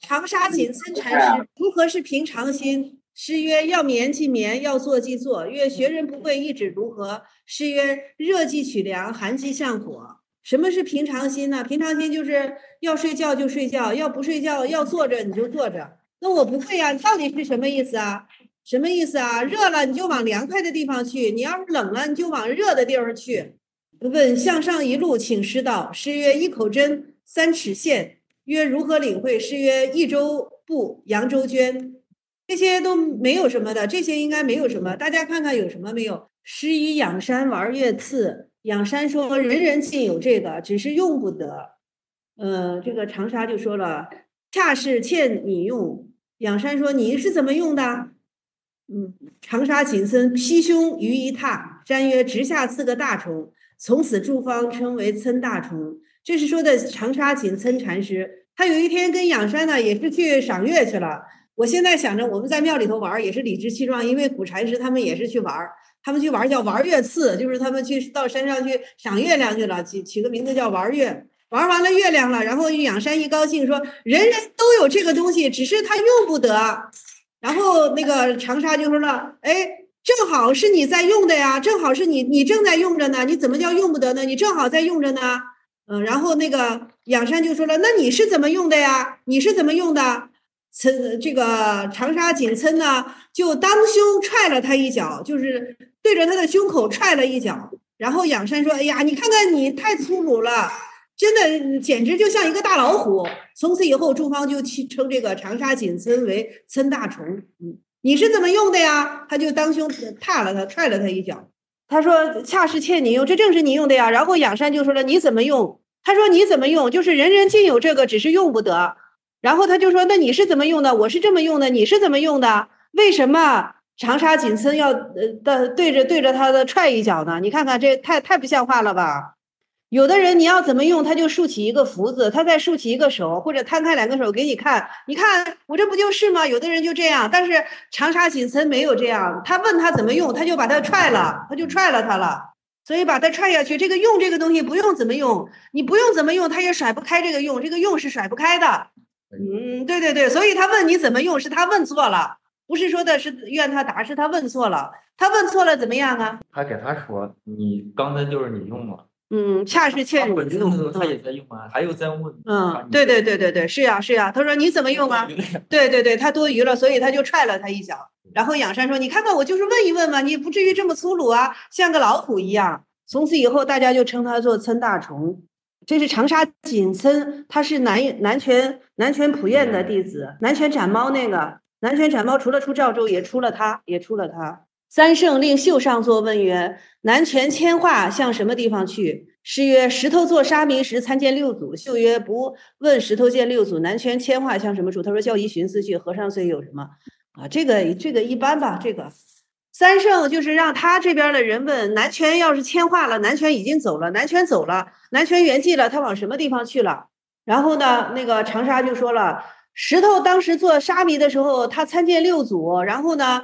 长沙锦参禅师如何是平常心？诗曰：要眠即眠，要坐即坐。曰：学人不会，意指如何？诗曰：热即取凉，寒即向火。什么是平常心呢？平常心就是要睡觉就睡觉，要不睡觉要坐着你就坐着。那我不会啊，到底是什么意思啊？什么意思啊？热了你就往凉快的地方去，你要是冷了你就往热的地方去。问向上一路，请师道。诗曰：一口针，三尺线。曰：如何领会？诗曰：益州布，扬州绢。这些都没有什么的，这些应该没有什么。大家看看有什么没有？诗与仰山玩月次。仰山说：人人尽有这个，只是用不得。这个长沙就说了：恰是欠你用。仰山说：你是怎么用的？长沙锦参披胸于一榻，瞻曰：直下4个大虫，从此诸方称为参大虫。这是说的长沙锦参禅师，他有一天跟仰山呢也是去赏月去了。我现在想着我们在庙里头玩也是理直气壮，因为古禅师他们也是去玩，他们去玩叫玩月次，就是他们去到山上去赏月亮去了，起个名字叫玩月。玩完了月亮了，然后仰山一高兴说：人人都有这个东西，只是他用不得。然后那个长沙就说了：哎，正好是你在用的呀，正好是你正在用着呢，你怎么叫用不得呢？你正好在用着呢。然后那个仰山就说了：那你是怎么用的呀？你是怎么用的？这个长沙锦参呢，就当胸踹了他一脚，就是对着他的胸口踹了一脚。然后仰山说：哎呀，你看看你太粗鲁了，真的简直就像一个大老虎。从此以后，诸方就称这个长沙锦参为参大虫。你是怎么用的呀？他就当胸踏了他，踹了他一脚。他说：恰是欠你用，这正是你用的呀。然后仰山就说了：你怎么用？他说：你怎么用？就是人人尽有这个，只是用不得。然后他就说：那你是怎么用的？我是这么用的，你是怎么用的？为什么长沙锦参要对着他的踹一脚呢？你看看这太不像话了吧？有的人你要怎么用，他就竖起一个福字，他再竖起一个手，或者摊开2个手给你看，你看我这不就是吗？有的人就这样，但是长沙锦参没有这样，他问他怎么用，他就把他踹了，他就踹了他了，所以把他踹下去。这个用这个东西不用怎么用，你不用怎么用，他也甩不开这个用，这个用是甩不开的。对，所以他问你怎么用，是他问错了，不是说的是怨他答，是他问错了。他问错了怎么样啊？ 他给他说，你刚才就是你用了。 恰是欠你用。 他也在用啊，他又在问。 对，是呀。他说你怎么用啊？对，他多余了，所以他就踹了他一脚。然后仰山说：你看看我就是问一问嘛，你不至于这么粗鲁啊，像个老虎一样。从此以后，大家就称他做参大虫。这是长沙锦参，他是南拳普彦的弟子，南拳斩猫那个南拳斩猫，除了出赵州，也出了他。三圣令袖上座问曰：南拳迁化向什么地方去？诗曰：石头做沙弥时参见六祖。袖曰：不问石头见六祖，南拳迁化向什么处？他说：教宜寻思去。和尚虽有什么啊？这个一般吧。这个三圣就是让他这边的人问南拳要是迁化了，南拳已经走了，南拳走了，南拳圆寂了，他往什么地方去了？然后呢，那个长沙就说了，石头当时做沙弥的时候，他参见六祖，然后呢，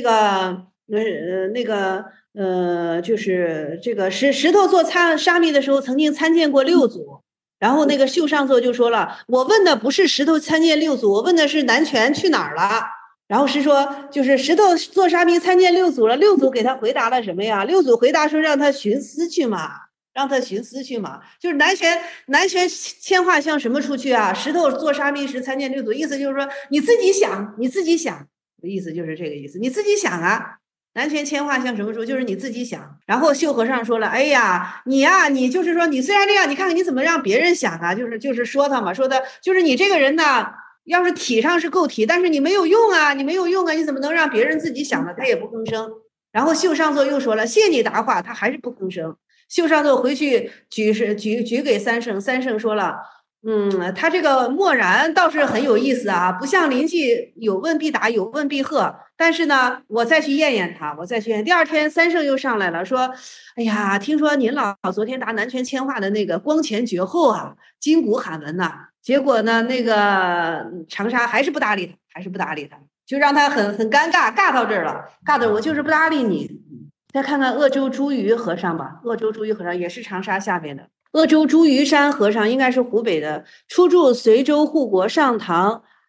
就是这个石头做沙弥的时候，曾经参见过六祖。然后那个袖上座就说了，我问的不是石头参见六祖，我问的是南拳去哪儿了。然后是说，就是石头做沙弥参见六祖了，六祖给他回答了什么呀？六祖回答说让他寻思去嘛，就是南拳迁化向什么处去啊？石头做沙弥时参见六祖，意思就是说你自己想，意思就是这个意思，你自己想啊。南拳迁化向什么处？就是你自己想。然后秀和尚说了，哎呀，你就是说你虽然这样，你看看你怎么让别人想啊？就是说他嘛，说的就是你这个人呢。要是体上是够体，但是你没有用啊，你怎么能让别人自己想呢？他也不吭声。然后秀上座又说了，谢你答话，他还是不吭声。秀上座回去举给三圣，三圣说了，他这个默然倒是很有意思啊，不像邻居有问必答，有问必喝。但是呢，我再去验验他，第二天三圣又上来了，说，哎呀，听说您老昨天答南拳迁化的那个光前绝后啊，今古罕闻呐。结果呢，那个长沙还是不搭理他，就让他很尴尬，尬到这儿了，尬的我就是不搭理你。再看看鄂州茱萸和尚吧，鄂州茱萸和尚也是长沙下面的。鄂州茱萸山和尚应该是湖北的，初住随州护国上堂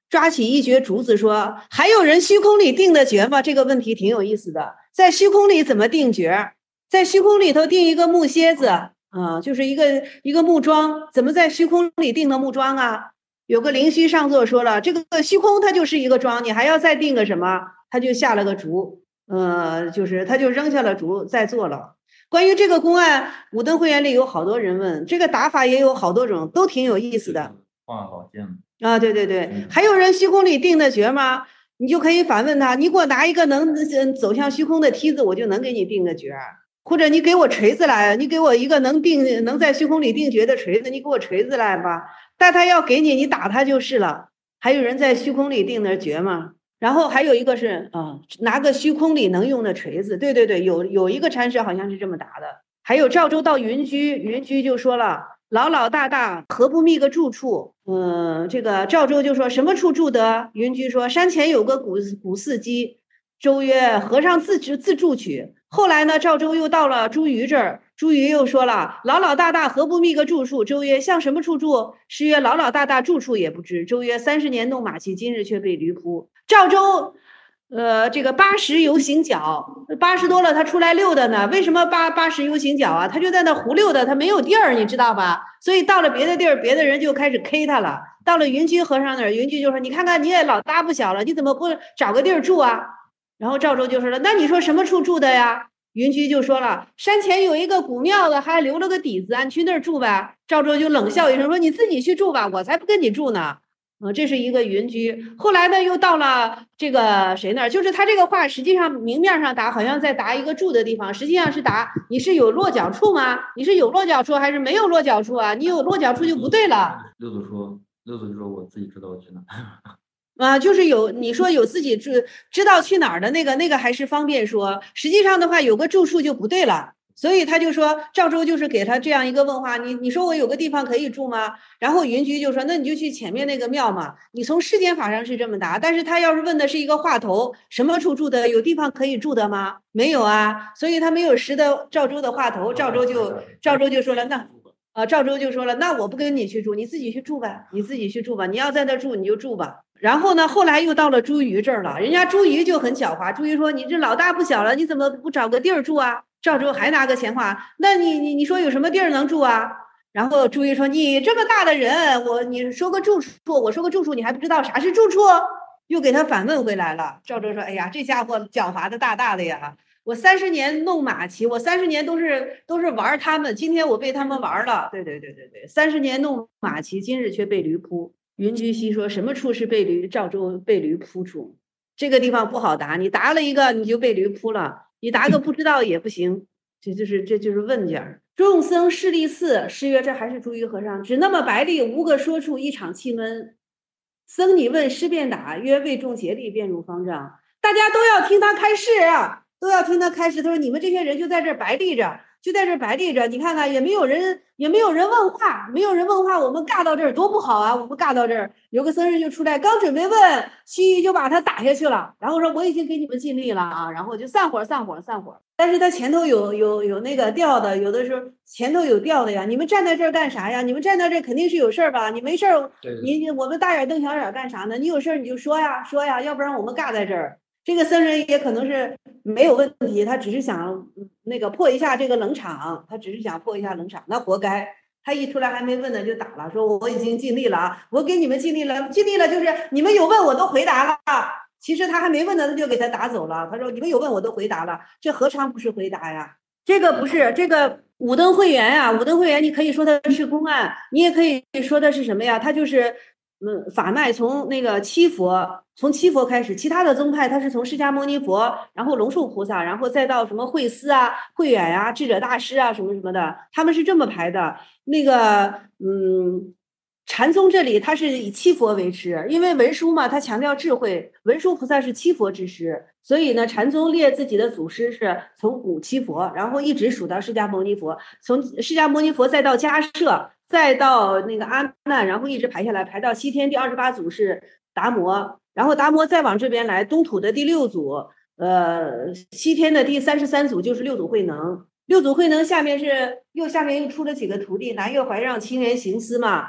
抓起一橛竹子说：“还有人虚空里定的诀吗？”这个问题挺有意思的。在虚空里怎么定诀？在虚空里头定一个木楔子就是一个木桩，怎么在虚空里定的木桩啊？有个灵虚上座说了，这个虚空它就是一个桩，你还要再定个什么？他就下了个竹，就是他就扔下了竹，再做了。关于这个公案，武登会员里有好多人问，这个打法也有好多种，都挺有意思的。 画老将啊，对对对，还有人虚空里定的诀吗？你就可以反问他，你给我拿一个能走向虚空的梯子，我就能给你定个诀。或者你给我锤子来，你给我一个能在虚空里定诀的锤子，你给我锤子来吧。但他要给你，你打他就是了。还有人在虚空里定的诀吗？然后还有一个是拿个虚空里能用的锤子。对对对，有一个禅师好像是这么答的。还有赵州到云居，云居就说了，老老大大何不觅个住处？这个赵州就说什么处住得？云居说山前有个古寺基。周曰和尚自住去。后来呢，赵州又到了朱瑜这儿，朱瑜又说了，老老大大何不觅个住处？周曰向什么处住？师曰老老大大住处也不知。周曰30年弄马骑，今日却被驴扑。赵州这个80游行脚，80多了他出来溜达呢。为什么80游行脚啊？他就在那胡溜达，他没有地儿，你知道吧？所以到了别的地儿，别的人就开始 K 他了。到了云居和尚那儿，云居就说：“你看看你也老大不小了，你怎么不找个地儿住啊？”然后赵州就说了：“那你说什么处住的呀？”云居就说了：“山前有一个古庙的，还留了个底子，俺去那儿住呗。”赵州就冷笑一声说：“你自己去住吧，我才不跟你住呢。”这是一个云居。后来呢，又到了这个谁那儿？就是他这个话，实际上明面上答好像在答一个住的地方，实际上是答你是有落脚处吗？你是有落脚处还是没有落脚处啊？你有落脚处就不对了。 六祖就说我自己知道我去哪。 就是你说有自己知道去哪儿的那个还是方便说，实际上的话有个住处就不对了。所以他就说赵州就是给他这样一个问话，你说我有个地方可以住吗？然后云居就说那你就去前面那个庙嘛。你从世间法上是这么答，但是他要是问的是一个话头，什么处住的，有地方可以住的吗？没有啊，所以他没有识得赵州的话头，赵州就说了赵州就说了，那我不跟你去住，你自己去住呗，你自己去住吧，你要在那住你就住吧。然后呢，后来又到了朱瑜这儿了，人家朱瑜就很狡猾，朱瑜说：“你这老大不小了，你怎么不找个地儿住啊？”赵州还拿个闲话，那你说有什么地儿能住啊？然后朱瑜说：“你这么大的人，你说个住处，我说个住处，你还不知道啥是住处？”又给他反问回来了。赵州说：“哎呀，这家伙狡猾的大大的呀！我30年弄马骑，我30年都是玩他们，今天我被他们玩了。对，30年弄马骑，今日却被驴扑。”云居西说什么处是赵州被驴扑处？这个地方不好答，你答了一个你就被驴扑了，你答个不知道也不行，这就是问件。众僧势力寺，师曰：“这还是朱瑜和尚，只那么白力，无个说处，一场气闷。”僧你问，师便答，曰：“为众竭力，便入方丈。”大家都要听他开示啊，都要听他开示。他说：“你们这些人就在这白立着。”就在这白立着，你看看也没有人问话，没有人问话，我们尬到这儿多不好啊！我们尬到这儿，有个僧人就出来，刚准备问，西域就把他打下去了，然后说我已经给你们尽力了啊，然后就散伙。但是他前头有那个吊的，有的时候前头有吊的呀。你们站在这儿干啥呀？你们站在这儿肯定是有事儿吧？你没事儿，我们大眼瞪小眼干啥呢？你有事儿你就说呀，要不然我们尬在这儿。这个僧人也可能是没有问题，他只是想那个破一下这个冷场，那活该。他一出来还没问呢就打了，说我已经尽力了啊，我给你们尽力了就是你们有问我都回答了。其实他还没问呢，他就给他打走了。他说你们有问我都回答了，这何尝不是回答呀？这个不是这个武登会员啊，武登会员你可以说他是公案，你也可以说的是什么呀？他就是法脉从那个从七佛开始，其他的宗派他是从释迦牟尼佛，然后龙树菩萨，然后再到什么慧思啊、慧远啊、智者大师啊什么什么的，他们是这么排的。那个禅宗这里他是以七佛为师，因为文殊嘛，他强调智慧，文殊菩萨是七佛之师，所以呢，禅宗列自己的祖师是从古七佛，然后一直数到释迦牟尼佛，从释迦牟尼佛再到迦摄，再到那个阿难，然后一直排下来，排到西天第28祖是达摩，然后达摩再往这边来，东土的第6祖，西天的第33祖就是六祖慧能。六祖慧能下面又出了几个徒弟，南岳怀让、清源行思嘛。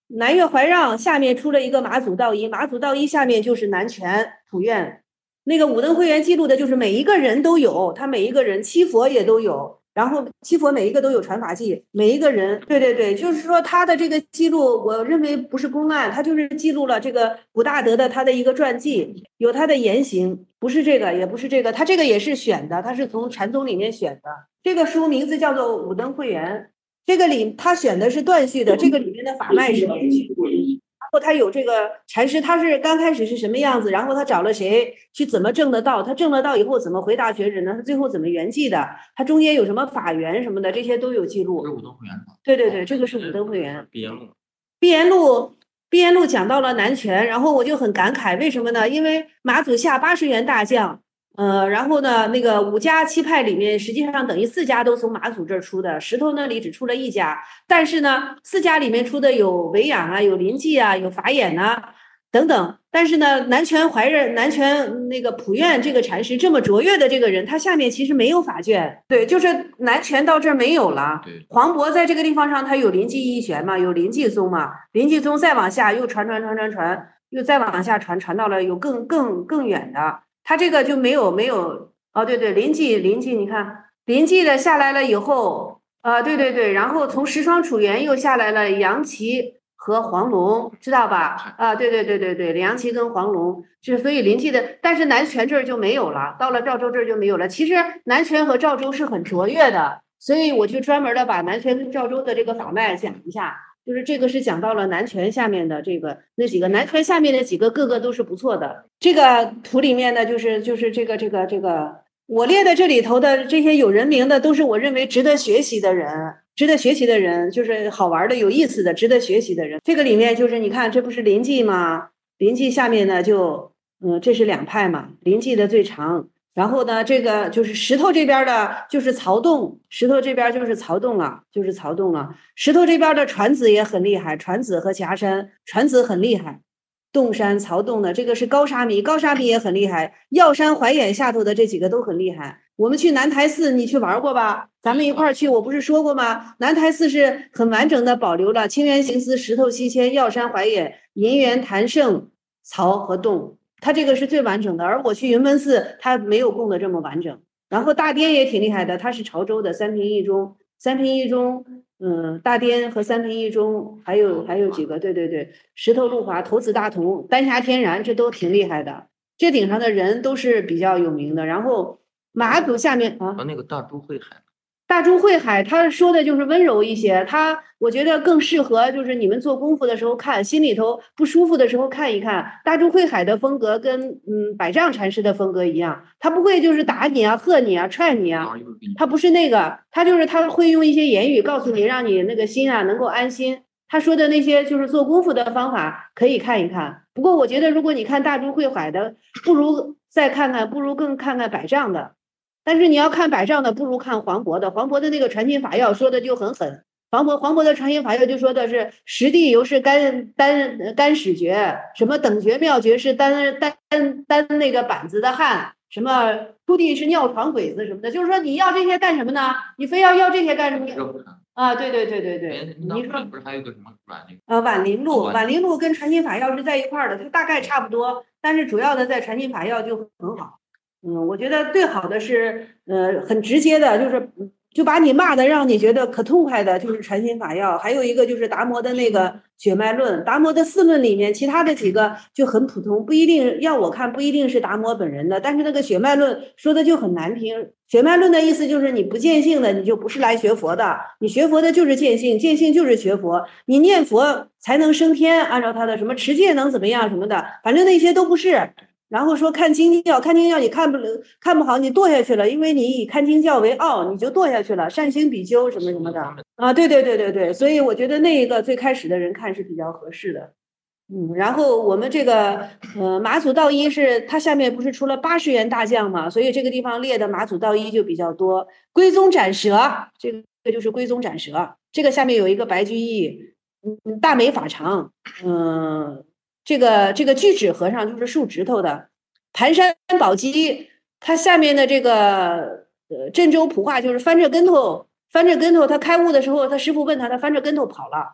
南岳怀让下面出了一个马祖道一，马祖道一下面就是南泉普愿。那个武登会员记录的就是每一个人都有，他每一个人七佛也都有，然后七佛每一个都有传法记，每一个人，对对对，就是说他的这个记录，我认为不是公案，他就是记录了这个古大德的他的一个传记，有他的言行，不是这个，也不是这个，他这个也是选的，他是从禅宗里面选的。这个书名字叫做《武登会员》。这个里他选的是断续的，这个里面的法脉是连续的。然后他有这个禅师，他是刚开始是什么样子，然后他找了谁去怎么证得道，他证了道以后怎么回答学人呢？他最后怎么圆寂的？他中间有什么法缘什么的，这些都有记录。 是武登会员。 对对对，这个是武登会员。 毕颜录。 毕颜录讲到了南泉，然后我就很感慨，为什么呢？因为马祖下80员大将。然后呢，那个5家7派里面，实际上等于4家都从马祖这儿出的，石头那里只出了1家，但是呢，4家里面出的有维养啊，有临济啊，有法眼呐，等等。但是呢，南泉那个普愿这个禅师这么卓越的这个人，他下面其实没有法卷，对，就是南泉到这儿没有了。黄渤在这个地方上，他有临济一玄嘛，有临济宗嘛，临济宗再往下又传，又再往下传到了有更远的。他这个就没有哦，对对，临济，你看临济的下来了以后，对对对，然后从石窗楚元又下来了杨岐和黄龙，知道吧？对对对对对，杨岐跟黄龙，是所以临济的，但是南泉这儿就没有了，到了赵州这儿就没有了。其实南泉和赵州是很卓越的，所以我就专门的把南泉跟赵州的这个法脉讲一下。就是这个是讲到了南泉下面的那几个南泉下面的几个个个都是不错的。这个图里面呢，就是这个我列的这里头的这些有人名的，都是我认为值得学习的人，就是好玩的、有意思的、值得学习的人。这个里面就是你看，这不是临济吗？临济下面呢就这是2派嘛，临济的最长。然后呢，这个就是石头这边的，就是曹洞，石头这边就是曹洞了。石头这边的传子也很厉害，传子和夹山，传子很厉害。洞山、曹洞的这个是高沙弥也很厉害。药山、怀眼下头的这几个都很厉害。我们去南台寺，你去玩过吧？咱们一块儿去，我不是说过吗？南台寺是很完整的保留了清源行思、石头西迁、药山、怀眼、银元、谭胜、曹和洞。它这个是最完整的，而我去云门寺，它没有供的这么完整。然后大颠也挺厉害的，它是潮州的三平一中，大颠和三平一中，还有几个，对对对，石头路华、头子大同、丹霞天然，这都挺厉害的。这顶上的人都是比较有名的。然后马祖下面那个大珠慧海。 大珠慧海，他说的就是温柔一些，我觉得更适合就是你们做功夫的时候看，心里头不舒服的时候看一看。大珠慧海的风格跟百丈禅师的风格一样，他不会就是打你啊、喝你啊、踹你啊，他不是那个，他会用一些言语告诉你，让你那个心啊能够安心。他说的那些就是做功夫的方法，可以看一看。不过我觉得，如果你看大珠慧海的，不如更看看百丈的。但是你要看百丈的，不如看黄渤的。黄渤的那个传心法要说的就很狠。黄渤的传心法要就说的是实地犹是干始诀，什么等觉妙诀是单那个板子的汉，什么出地是尿床鬼子什么的。就是说你要这些干什么呢？你非要这些干什么？对对对对对。你说不是还有个什么婉灵录跟传心法要是在一块儿的，它大概差不多，但是主要的在传心法要就很好。我觉得最好的是，很直接的，就把你骂的让你觉得可痛快的，就是传心法要。还有一个就是达摩的那个血脉论，达摩的4论里面，其他的几个就很普通，不一定要我看，不一定是达摩本人的。但是那个血脉论说的就很难听。血脉论的意思就是你不见性的，你就不是来学佛的。你学佛的就是见性，见性就是学佛。你念佛才能升天，按照他的什么持戒能怎么样什么的，反正那些都不是。然后说看经教你看不好，你堕下去了，因为你以看经教为傲，你就堕下去了。善行比丘什么什么的对对对对对，所以我觉得那一个最开始的人看是比较合适的。然后我们这个马祖道一是它下面不是出了80员大将嘛，所以这个地方列的马祖道一就比较多。龟宗斩蛇，这个就是龟宗斩蛇，这个下面有一个白居易，大美法常，这个锯齿和尚就是竖指头的。盘山宝鸡，他下面的这个镇州普化就是翻着跟头，他开悟的时候，他师傅问他，他翻着跟头跑了。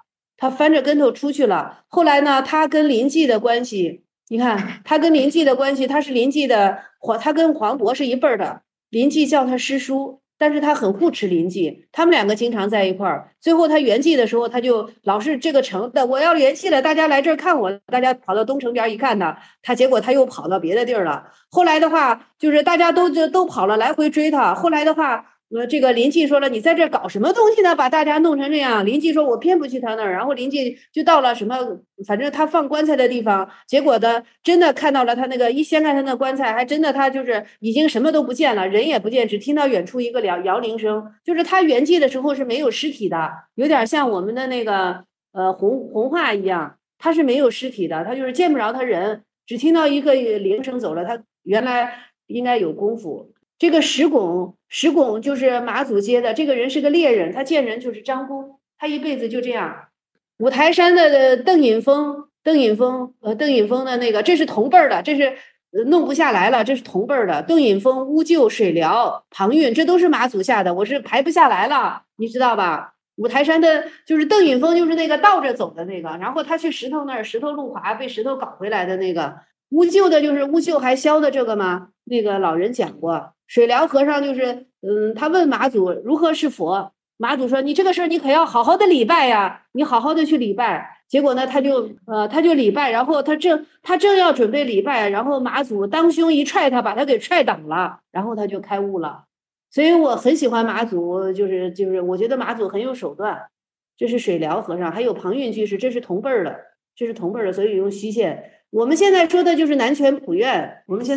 他翻着跟头出去了。后来呢，他跟林记的关系，你看他跟林记的关系，他是林记的他跟黄渤是一辈儿的，林记叫他师叔。但是他很护持林记，他们两个经常在一块儿。最后他圆寂的时候，他就老是这个城的，我要圆寂了，大家来这儿看我，大家跑到东城边一看呢，结果他又跑到别的地儿了。后来的话，就是大家都跑了，来回追他。后来的话，这个林记说了，你在这搞什么东西呢？把大家弄成这样。林记说，我偏不去他那儿。然后林记就到了什么，反正他放棺材的地方，结果的真的看到了他那个一掀开他那棺材，还真的他就是已经什么都不见了，人也不见，只听到远处一个摇铃声。就是他圆寂的时候是没有尸体的，有点像我们的那个红化一样，他是没有尸体的，他就是见不着他人，只听到一个铃声走了。他原来应该有功夫。这个石拱就是马祖接的，这个人是个猎人，他见人就是张弓，他一辈子就这样。五台山的邓隐峰的那个，这是同辈儿的，这是弄不下来了，这是同辈儿的。邓隐峰、乌臼、水疗、庞蕴，这都是马祖下的，我是排不下来了，你知道吧？五台山的就是邓隐峰，就是那个倒着走的那个，然后他去石头那儿，石头路滑被石头搞回来的那个。乌臼的就是乌臼还削的这个吗？那个老人讲过。水疗和尚就是，他问马祖如何是佛，马祖说你这个事儿你可要好好的礼拜呀，你好好的去礼拜。结果呢，他就礼拜，然后他正要准备礼拜，然后马祖当胸一踹他，把他给踹倒了，然后他就开悟了。所以我很喜欢马祖，就是我觉得马祖很有手段。这是水疗和尚，还有庞蕴居士，这是同辈儿的，所以用西线。我们现在说的就是南拳普愿，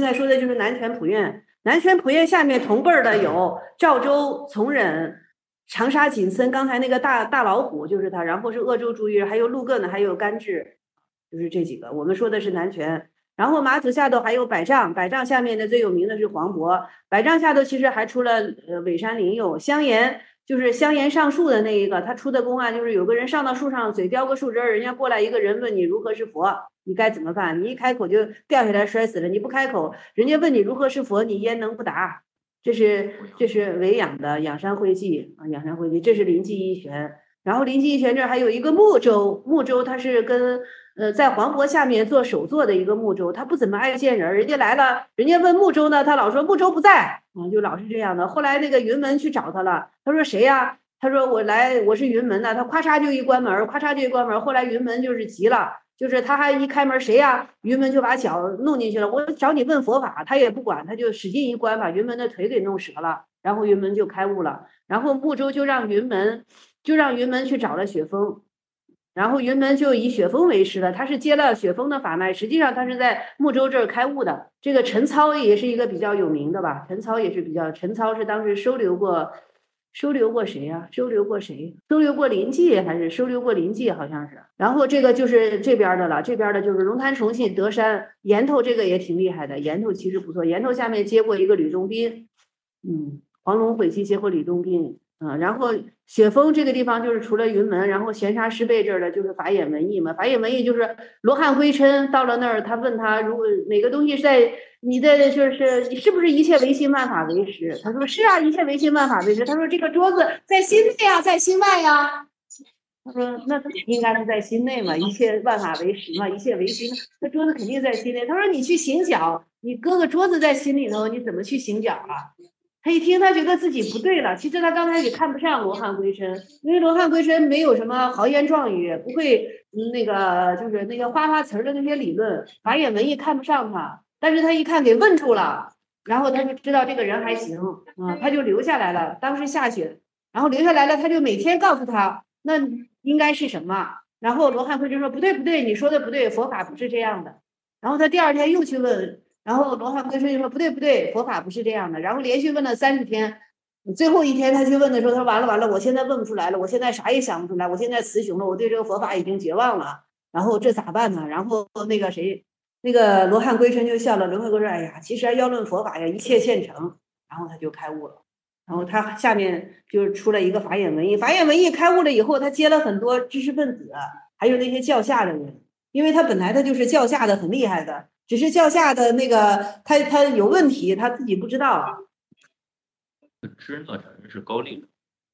南拳普愿下面同辈儿的有赵州从忍、长沙锦森，刚才那个大老虎就是他，然后是鄂州朱玉，还有陆艮的，还有甘志，就是这几个。我们说的是南拳。然后马祖下头还有百丈，百丈下面的最有名的是黄渤，百丈下头其实还出了尾山灵佑、香岩。就是香岩上树的那一个，他出的公案就是有个人上到树上，嘴叼个树枝，人家过来一个人问你如何是佛，你该怎么办？你一开口就掉下来摔死了，你不开口，人家问你如何是佛，你焉能不答？这是维养的仰山会稽啊，仰山会稽，这是临济一玄。然后临济一玄这还有一个木舟，木舟它是跟在黄渤下面做首座的一个木舟，他不怎么爱见人，人家来了，人家问木舟呢，他老说木舟不在，就老是这样的。后来那个云门去找他了，他说谁呀？他说我是云门的，他咔嚓就一关门，后来云门就是急了，就是他还一开门，谁呀？云门就把脚弄进去了，我找你问佛法，他也不管，他就使劲一关，把云门的腿给弄折了，然后云门就开悟了，然后木舟就让云门去找了雪峰。然后云门就以雪峰为师了，他是接了雪峰的法脉，实际上他是在木舟这儿开悟的。这个陈操也是一个比较有名的吧？陈操是当时收留过谁呀？收留过林记还是收留过林记？好像是。然后这个就是这边的了，这边的就是龙潭重信德山岩头，这个也挺厉害的。岩头其实不错，岩头下面接过一个吕洞宾，黄龙会稽接过吕洞宾。然后雪峰这个地方就是除了云门，然后闲沙师辈这儿的就是法眼文艺嘛。法眼文艺就是罗汉归琛到了那儿，他问他如果哪个东西在你的就是你是不是一切唯心万法为实？他说是啊，一切唯心万法为实。他说这个桌子在心内呀，在心外呀。他说那应该是在心内嘛，一切万法为实嘛，一切唯心。那桌子肯定在心内。他说你去行脚，你搁个桌子在心里头，你怎么去行脚啊？他一听，他觉得自己不对了。其实他刚开始看不上罗汉归琛，因为罗汉归琛没有什么豪言壮语，不会那个就是那个花词的那些理论，法眼文艺看不上他。但是他一看给问住了，然后他就知道这个人还行，他就留下来了。当时下雪，然后留下来了，他就每天告诉他那应该是什么。然后罗汉归琛说不对，你说的不对，佛法不是这样的。然后他第二天又去问。然后罗汉归琛就说不对，佛法不是这样的。然后连续问了30天，最后一天他去问的时候，他说完了，我现在问不出来了，我现在啥也想不出来，我现在词穷了，我对这个佛法已经绝望了。然后这咋办呢？然后那个罗汉归琛就笑了。罗汉归琛说：“哎呀，其实要论佛法呀，一切现成。”然后他就开悟了。然后他下面就出了一个法眼文艺。法眼文艺开悟了以后，他接了很多知识分子，还有那些教下的人，因为他本来他就是教下的很厉害的。只是教下的那个他有问题，他自己不知道。 支那人是高丽人。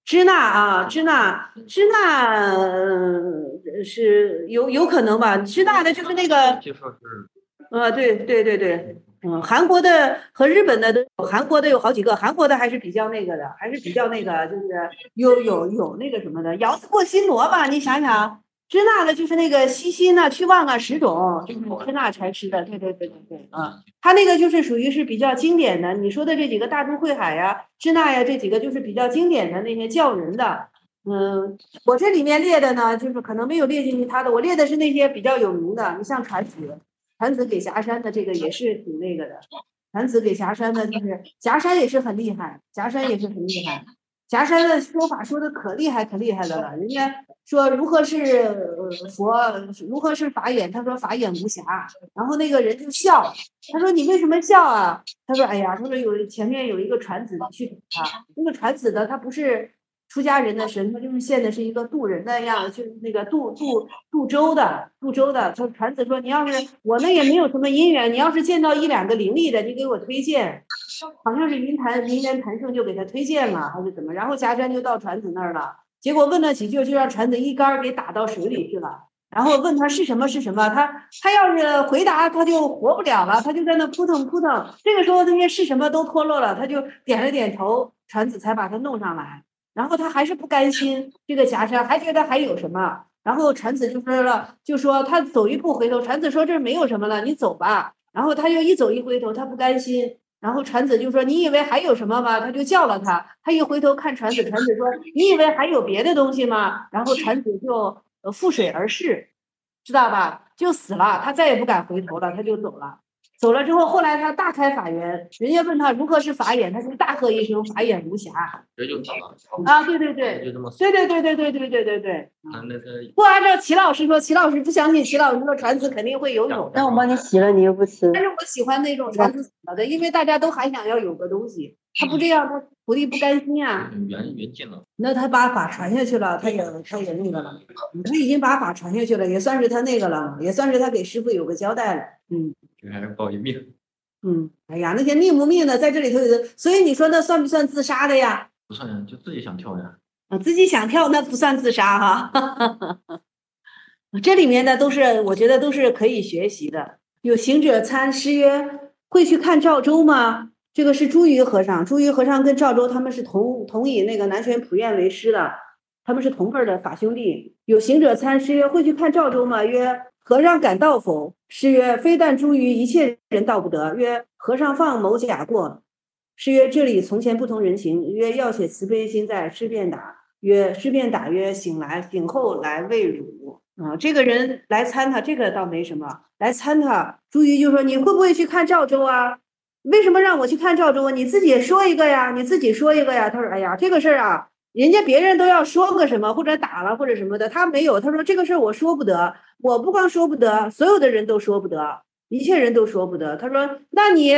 支那啊，支那，是有可能吧？支那的就是那个， 就说是对，韩国的和日本的都有，韩国的有好几个，韩国的还是比较那个的，还是比较那个，就是有那个什么的，姚子过新罗吧？你想想，支那的就是那个西辛啊、去旺啊10种，就是支那才吃的，对啊。它那个就是属于是比较经典的，你说的这几个大都会海呀、支那呀，这几个就是比较经典的那些叫人的。我这里面列的呢，就是可能没有列进去它的，我列的是那些比较有名的，你像传子给霞山的这个也是挺那个的，传子给霞山的就是霞山也是很厉害，霞山也是很厉害，霞山的说法说的可厉害的了，人家说如何是佛，如何是法眼，他说法眼无瑕，然后那个人就笑，他说你为什么笑啊？他说哎呀，他说前面有一个传子，你去等他，那个传子的他不是出家人的神，他就是现的是一个渡人的样子，就是那个渡州的。他传子说，你要是我们也没有什么姻缘，你要是见到1、2个灵力的，你给我推荐。好像是云缘谭胜就给他推荐了，还是怎么？然后霞山就到传子那儿了，结果问了几句，就让传子一竿给打到水里去了。然后问他是什么，他要是回答，他就活不了了，他就在那扑腾扑腾。这个时候那些是什么都脱落了，他就点了点头，传子才把他弄上来。然后他还是不甘心，这个霞山还觉得还有什么，然后传子就说他走一步回头，传子说这没有什么了，你走吧。然后他又一走一回头，他不甘心，然后传子就说你以为还有什么吗？他就叫了他，他一回头看传子，传子说你以为还有别的东西吗？然后传子就覆水而逝，知道吧？就死了，他再也不敢回头了，他就走了。走了之后，后来他大开法缘，人家问他如何是法眼，他就大喝一声法眼无瑕， 这就走了啊，对， 就这么对。 那个不按照齐老师说，齐老师不相信，齐老师说传子肯定会游泳。 那我帮你洗了，你又不吃。 但是我喜欢那种传子死了的，因为大家都还想要有个东西，他不这样，他徒弟不甘心啊。 缘尽了， 那他把法传下去了，他也那个了，他已经把法传下去了，也算是他那个了，也算是他给师傅有个交代了。 这还是报一命。 哎呀，那些命不命的在这里头，所以你说那算不算自杀的呀？ 不算呀，就自己想跳呀。 自己想跳那不算自杀哈。这里面的都是我觉得都是可以学习的。有行者参师曰：“会去看赵州吗？”这个是朱鱼和尚，朱鱼和尚跟赵州他们是同以那个南泉普愿为师的，他们是同辈的法兄弟。有行者参师曰：“会去看赵州吗？”曰：“和尚敢到否？”师曰：“非但朱鱼，一切人到不得。”曰：“和尚放某甲过。”师曰：“这里从前不同人情。”曰：“要写慈悲心在。”师便打。曰：“师便打曰：“醒后来未汝。”这个人来参他，这个倒没什么。来参他，朱鱼就说：“你会不会去看赵州啊？为什么让我去看赵州啊？你自己说一个呀，他说：“哎呀，这个事儿啊，人家别人都要说个什么，或者打了或者什么的，他没有。他说这个事儿我说不得，我不光说不得，所有的人都说不得，一切人都说不得。他说，那你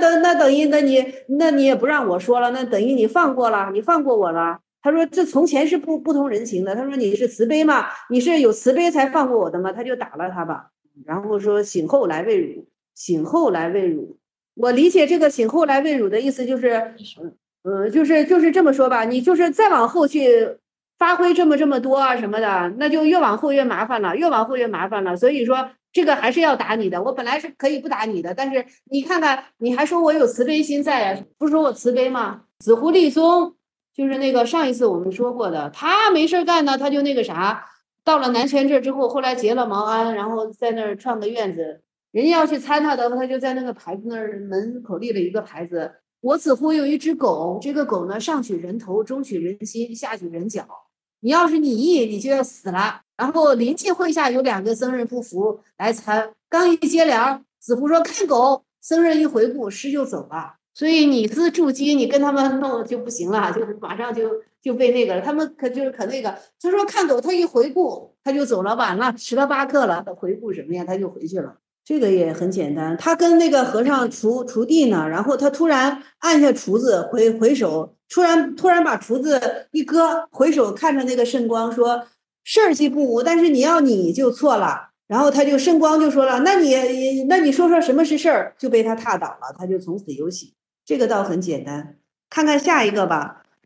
也不让我说了，那等于你放过我了。”他说：“这从前是不同人情的。”他说：“你是慈悲吗？你是有慈悲才放过我的吗？”他就打了他吧。然后说：“醒后来未汝，醒后来未汝。”我理解这个“醒后来未汝”的意思就是，就是这么说吧。你就是再往后去发挥这么多啊什么的，那就越往后越麻烦了，所以说这个还是要打你的。我本来是可以不打你的，但是你看看，你还说我有慈悲心在啊？不是说我慈悲吗？紫狐狸松。就是那个上一次我们说过的，他没事干呢，他就那个啥，到了南泉这之后，后来结了毛安，然后在那儿创个院子，人家要去参他的，他就在那个牌子那儿门口立了一个牌子：“我此乎有一只狗，这个狗呢，上取人头，中取人心，下取人脚。你要是你意，你就要死了。”然后临近会下有2个僧人不服来参，刚一接粮，子狐说看狗，僧人一回顾，师就走了。所以你资助机，你跟他们弄就不行了，就是马上就被那个了。他们可那个，他说看狗，他一回顾他就走了，晚了，迟了8刻了，他回顾什么呀？他就回去了。这个也很简单，他跟那个和尚锄地呢，然后他突然按下锄子，回手，突然把锄子一搁，回手看着那个圣光说：“事儿既不无，但是你就错了。”然后他就圣光就说了：“那你说什么是事儿？”就被他踏倒了，他就从此有喜。这个倒很简单，看看下一个吧。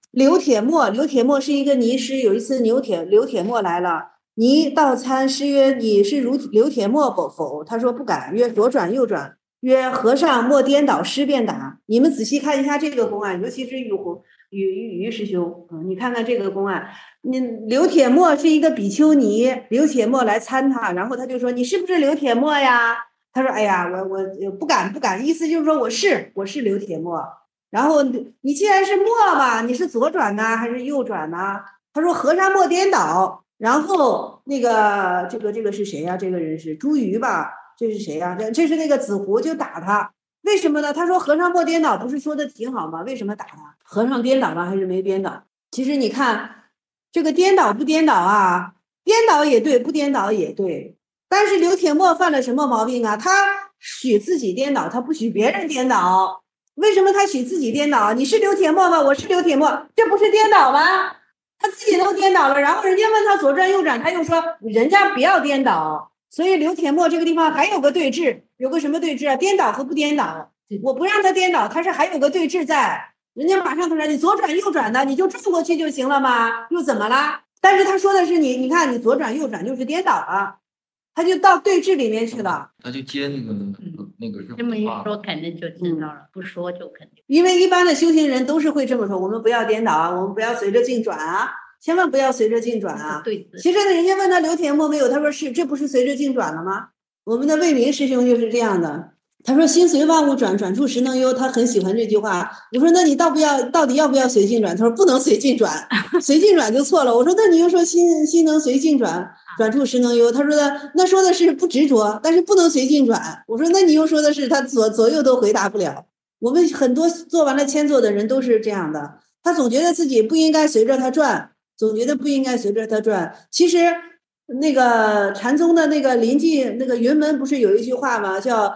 刘铁墨是一个尼师，有一次刘铁墨来了，尼道参师曰：“你是刘铁墨否？”他说不敢。曰：“左转右转。”曰：“和尚莫颠倒，师便打。”你们仔细看一下这个公案，尤其是于师兄，你看看这个公案。刘铁墨是一个比丘尼，刘铁墨来参他，然后他就说：“你是不是刘铁墨呀？”他说：“哎呀，我不敢，意思就是说我是刘铁墨。”然后你既然是墨嘛，你是左转呢还是右转呢？他说：“和尚莫颠倒。”然后那个这个是谁呀？这个人是朱瑜吧？这是谁呀？这是那个子胡就打他。为什么呢？他说和尚莫颠倒，不是说的挺好吗？为什么打他？和尚颠倒了还是没颠倒？其实你看这个颠倒不颠倒啊？颠倒也对，不颠倒也对。但是刘铁墨犯了什么毛病啊？他许自己颠倒，他不许别人颠倒。为什么他许自己颠倒？你是刘铁墨吗？我是刘铁墨，这不是颠倒吗？他自己都颠倒了，然后人家问他左转右转，他又说人家不要颠倒。所以刘铁墨这个地方还有个对峙，有个什么对峙啊？颠倒和不颠倒。我不让他颠倒，他是还有个对峙在。人家马上他说你左转右转的，你就转过去就行了吗？又怎么了？但是他说的是你看你左转右转就是颠倒了。他就到对峙里面去了， 他就接那个这么一说，肯定就知道了；不说就肯定。 因为一般的修行人都是会这么说：我们不要颠倒啊，我们不要随着境转啊，千万不要随着境转啊。 对。 其实人家问他刘铁墨没有，他说是，这不是随着境转了吗？我们的魏明师兄就是这样的。他说心随万物转，转处时能悠，他很喜欢这句话。我说那你到底要不要随境转？他说不能随境转，随境转就错了。我说那你又说心能随境转，转处时能悠。他说的那说的是不执着，但是不能随境转。我说那你又说的是他左右都回答不了。我们很多做完了迁座的人都是这样的，他总觉得自己不应该随着他转，总觉得不应该随着他转。其实那个禅宗的那个临济那个云门不是有一句话吗？叫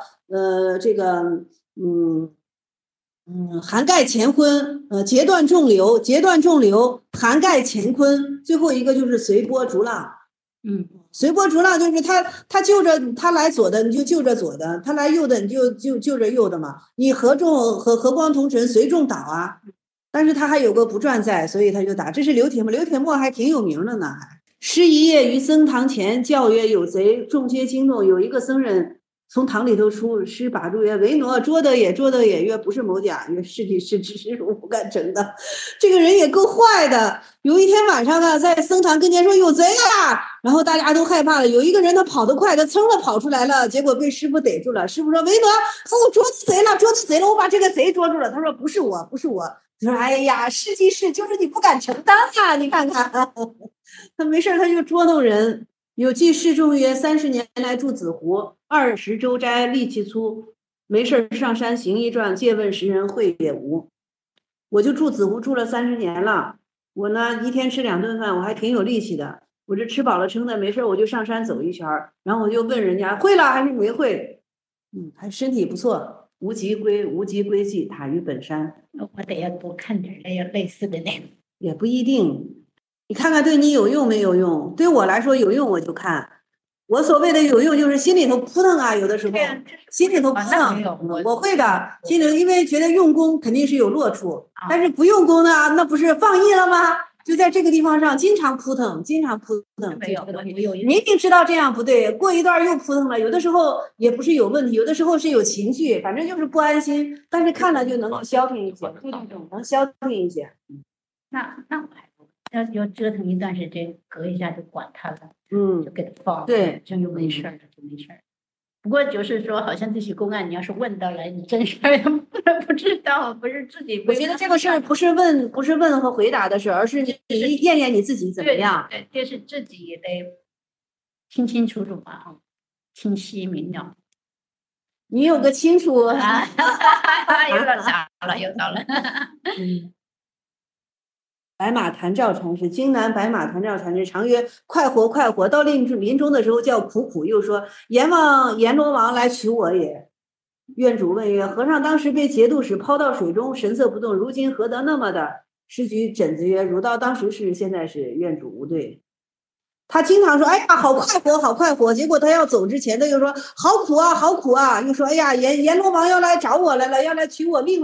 涵盖乾坤，截断众流，涵盖乾坤。最后一个就是随波逐浪。随波逐浪就是他就着他来左的你就就着左的，他来右的你就着右的嘛。你和光同尘，随众倒啊。但是他还有个不转在，所以他就打。这是刘铁墨还挺有名的呢。师一夜于僧堂前，叫曰有贼，众皆惊动。有一个僧人从堂里头出，师把住曰：“为挪，捉得也。”曰：“不是某甲。”曰：“是的，是知识我不敢整的。”这个人也够坏的。有一天晚上呢，在僧堂跟前说有贼啊，然后大家都害怕了。有一个人他跑得快，他噌的跑出来了，结果被师傅逮住了。师傅说：“为挪，捉贼了，我把这个贼捉住了。”他说：“不是我。”他说：“哎呀，是就是你不敢承担啊！你看看，他没事他就捉弄人。有记示众曰：30年来住紫湖，20周斋，力气粗，没事上山行一转，借问识人会也无。我就住紫湖住了30年了，我呢一天吃2顿饭，我还挺有力气的。我这吃饱了撑的，没事我就上山走一圈，然后我就问人家会了还是没会，还身体不错。无极归寂，塔于本山。 我得要多看点要类似的内容。 也不一定，你看看对你有用没有用？对我来说有用我就看。我所谓的有用就是心里头扑腾啊，有的时候心里头扑腾。我会的，心里因为觉得用功肯定是有落处，但是不用功呢，那不是放逸了吗？就在这个地方上经常扑腾。明明知道这样不对，过一段又扑腾了。有的时候也不是有问题，有的时候是有情绪，反正就是不安心。但是看了就能够消停一些，能消停一些。 那我还要折腾一段时间，隔一下就管他了，就给他放， 对， 就没事了，就没事。不过就是说，好像这些公案，你要是问到了，你真事儿不知道，不是自己。 我觉得这个事儿不是问和回答的事，而是你验验你自己怎么样。 对，就是自己也得清清楚楚嘛，清晰明了。 你有个清楚啊，又到了。 白马坛照禅师，京南白马坛照禅师常曰：“快活！”到临终的时候叫苦，又说：“阎罗王来取我也。”院主问曰：“和尚当时被节度使抛到水中，神色不动，如今何得那么的？”师举枕子曰：“汝道当时是，现在是。”院主无对。他经常说：“哎呀，好快活！”结果他要走之前，他又说：“好苦啊！”又说：“哎呀，阎罗王要来找我来了，要来取我命了。”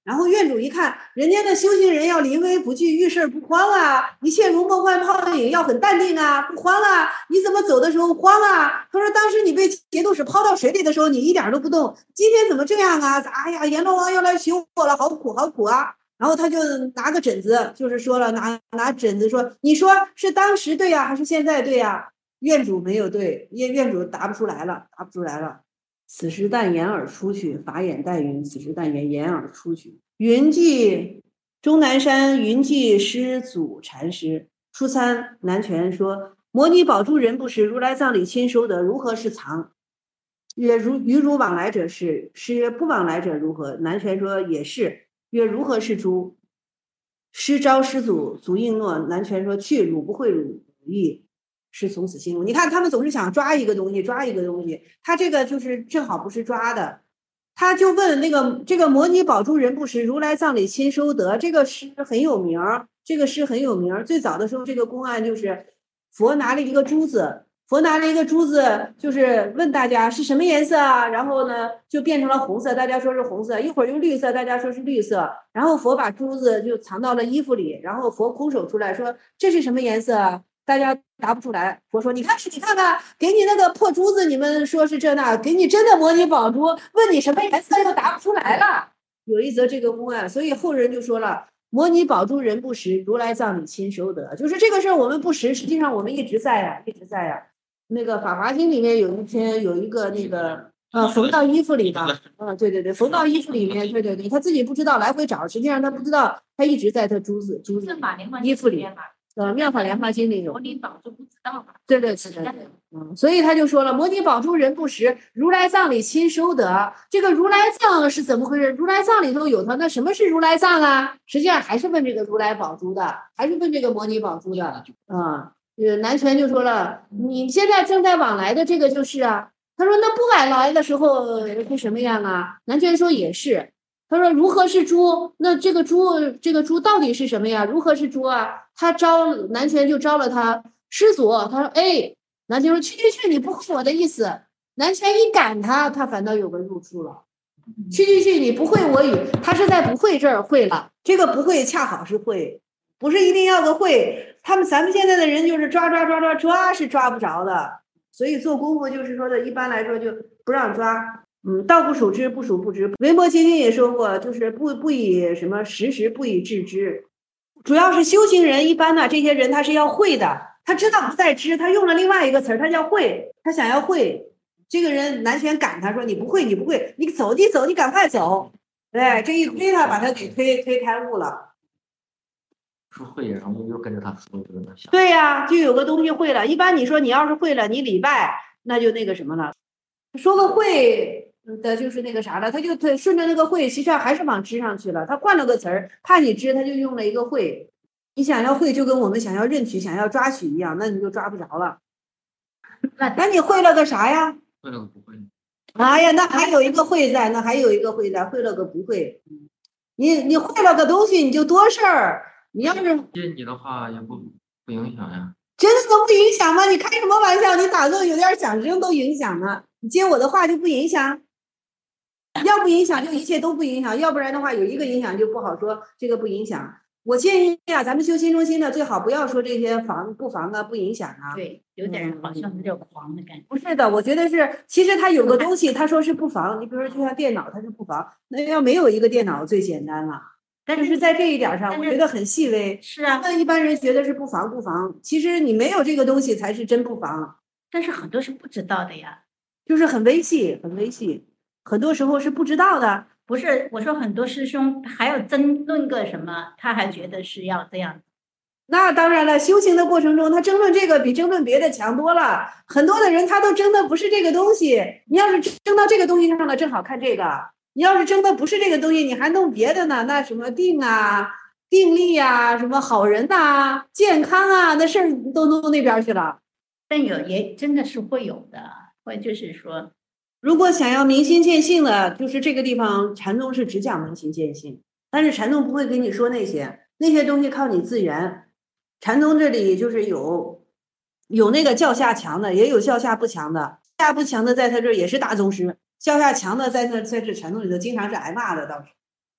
然后院主一看，人家的修行人要临危不惧，遇事不慌啊，一切如梦幻泡影，要很淡定啊，不慌啊。你怎么走的时候慌啊？他说当时你被节度使抛到水里的时候，你一点都不动。今天怎么这样啊？哎呀，阎罗王要来寻我了，好苦好苦啊！然后他就拿个枕子，就是说了，拿枕子说，你说是当时对呀，还是现在对呀？院主没有对，院主答不出来了，答不出来了。此时但言而出去，法眼待云。此时但言而出去。云记终南山云记师祖禅师初参南拳说：摩尼宝珠人不识，如来藏里亲收得，如何是藏？曰于汝往来者是。师曰不往来者如何？南拳说也是。曰如何是诸？师招师祖，祖应诺。南拳说去，汝不会汝意。是从此心入。你看他们总是想抓一个东西，抓一个东西，他这个就是正好不是抓的。他就问那个这个摩尼宝珠人不识，如来藏里亲收得，这个诗很有名，这个诗很有名。最早的时候，这个公案就是佛拿了一个珠子，就是问大家是什么颜色啊？然后呢就变成了红色，大家说是红色，一会儿又绿色，大家说是绿色。然后佛把珠子就藏到了衣服里，然后佛空手出来说这是什么颜色啊？大家答不出来。佛说你看看，给你那个破珠子，你们说是这那，给你真的摩尼宝珠，问你什么颜色又答不出来了。有一则这个公案，所以后人就说了，摩尼宝珠人不识，如来藏里亲收得。就是这个事儿我们不识，实际上我们一直在呀。那个《法华经》里面有一篇有一个那个缝到衣服里的，对，缝到衣服里面，对，他自己不知道来回找，实际上他不知道，他一直在他珠子衣服里。妙法莲华经里有。 摩尼宝珠不知道吧？ 对，所以他就说了，摩尼宝珠人不识，如来藏里亲收得。这个如来藏是怎么回事？如来藏里头有它，那什么是如来藏啊？实际上还是问这个如来宝珠的，还是问这个摩尼宝珠的。南拳就说了，你现在正在往来的这个就是啊。他说那不往来的时候是什么样啊？南拳说也是。他说如何是猪？那这个猪到底是什么呀？如何是猪啊？他南拳就招了他师祖。他说哎，南拳说去，你不会我的意思。南拳一赶他反倒有个入处了。去，你不会我语，他是在不会这儿会了。这个不会恰好是会，不是一定要个会。咱们现在的人就是抓是抓不着的。所以做功夫就是说的，一般来说就不让抓。道不属知，不属不知。维摩诘经也说过，就是不以什么识，不以致知。主要是修行人一般呢，这些人他是要会的，他知道不在知，他用了另外一个词儿，他叫会，他想要会。这个人南拳赶他说你不会，你走，你赶快走。对，这一推他，把他给推开悟了。 说会，然后又跟着他说这个想。 对呀，就有个东西会了。一般你说你要是会了，你礼拜那就那个什么了。说个会的就是那个啥了，他就顺着那个会，其实还是往知上去了。他换了个词儿，怕你知，他就用了一个会。你想要会，就跟我们想要认取、想要抓取一样，那你就抓不着了。那你会了个啥呀？ 会了个不会。 哎呀，那还有一个会在，会了个不会。你会了个东西，你就多事儿。你要是接你的话也不影响呀。 真的能不影响吗？你开什么玩笑？你打坐有点响声都影响呢。你接我的话就不影响？要不影响就一切都不影响，要不然的话有一个影响就不好说，这个不影响。我建议啊，咱们修心中心的最好不要说这些不妨啊，不影响啊。 对，有点好像有点狂的感觉。 不是的，我觉得是，其实它有个东西，他说是不妨。你比如说，就像电脑，它是不妨。那要没有一个电脑最简单了。但是在这一点上，我觉得很细微。 是啊， 那一般人觉得是不妨，其实你没有这个东西才是真不妨。 但是很多是不知道的呀， 就是很微细，很多时候是不知道的。 不是，我说很多师兄还要争论个什么，他还觉得是要这样。 那当然了，修行的过程中，他争论这个比争论别的强多了。很多的人他都争的不是这个东西，你要是争到这个东西上了，正好看这个；你要是争的不是这个东西，你还弄别的呢，那什么定啊、定力啊、什么好人呐、健康啊，那事儿都弄那边去了。 但也真的是会有的，会就是说， 如果想要明心见性的，就是这个地方禅宗是只讲明心见性，但是禅宗不会跟你说那些东西靠你自圆。禅宗这里就是有那个教下强的，也有教下不强的。下不强的在他这儿也是大宗师，教下强的在这禅宗里头经常是挨骂的，倒是。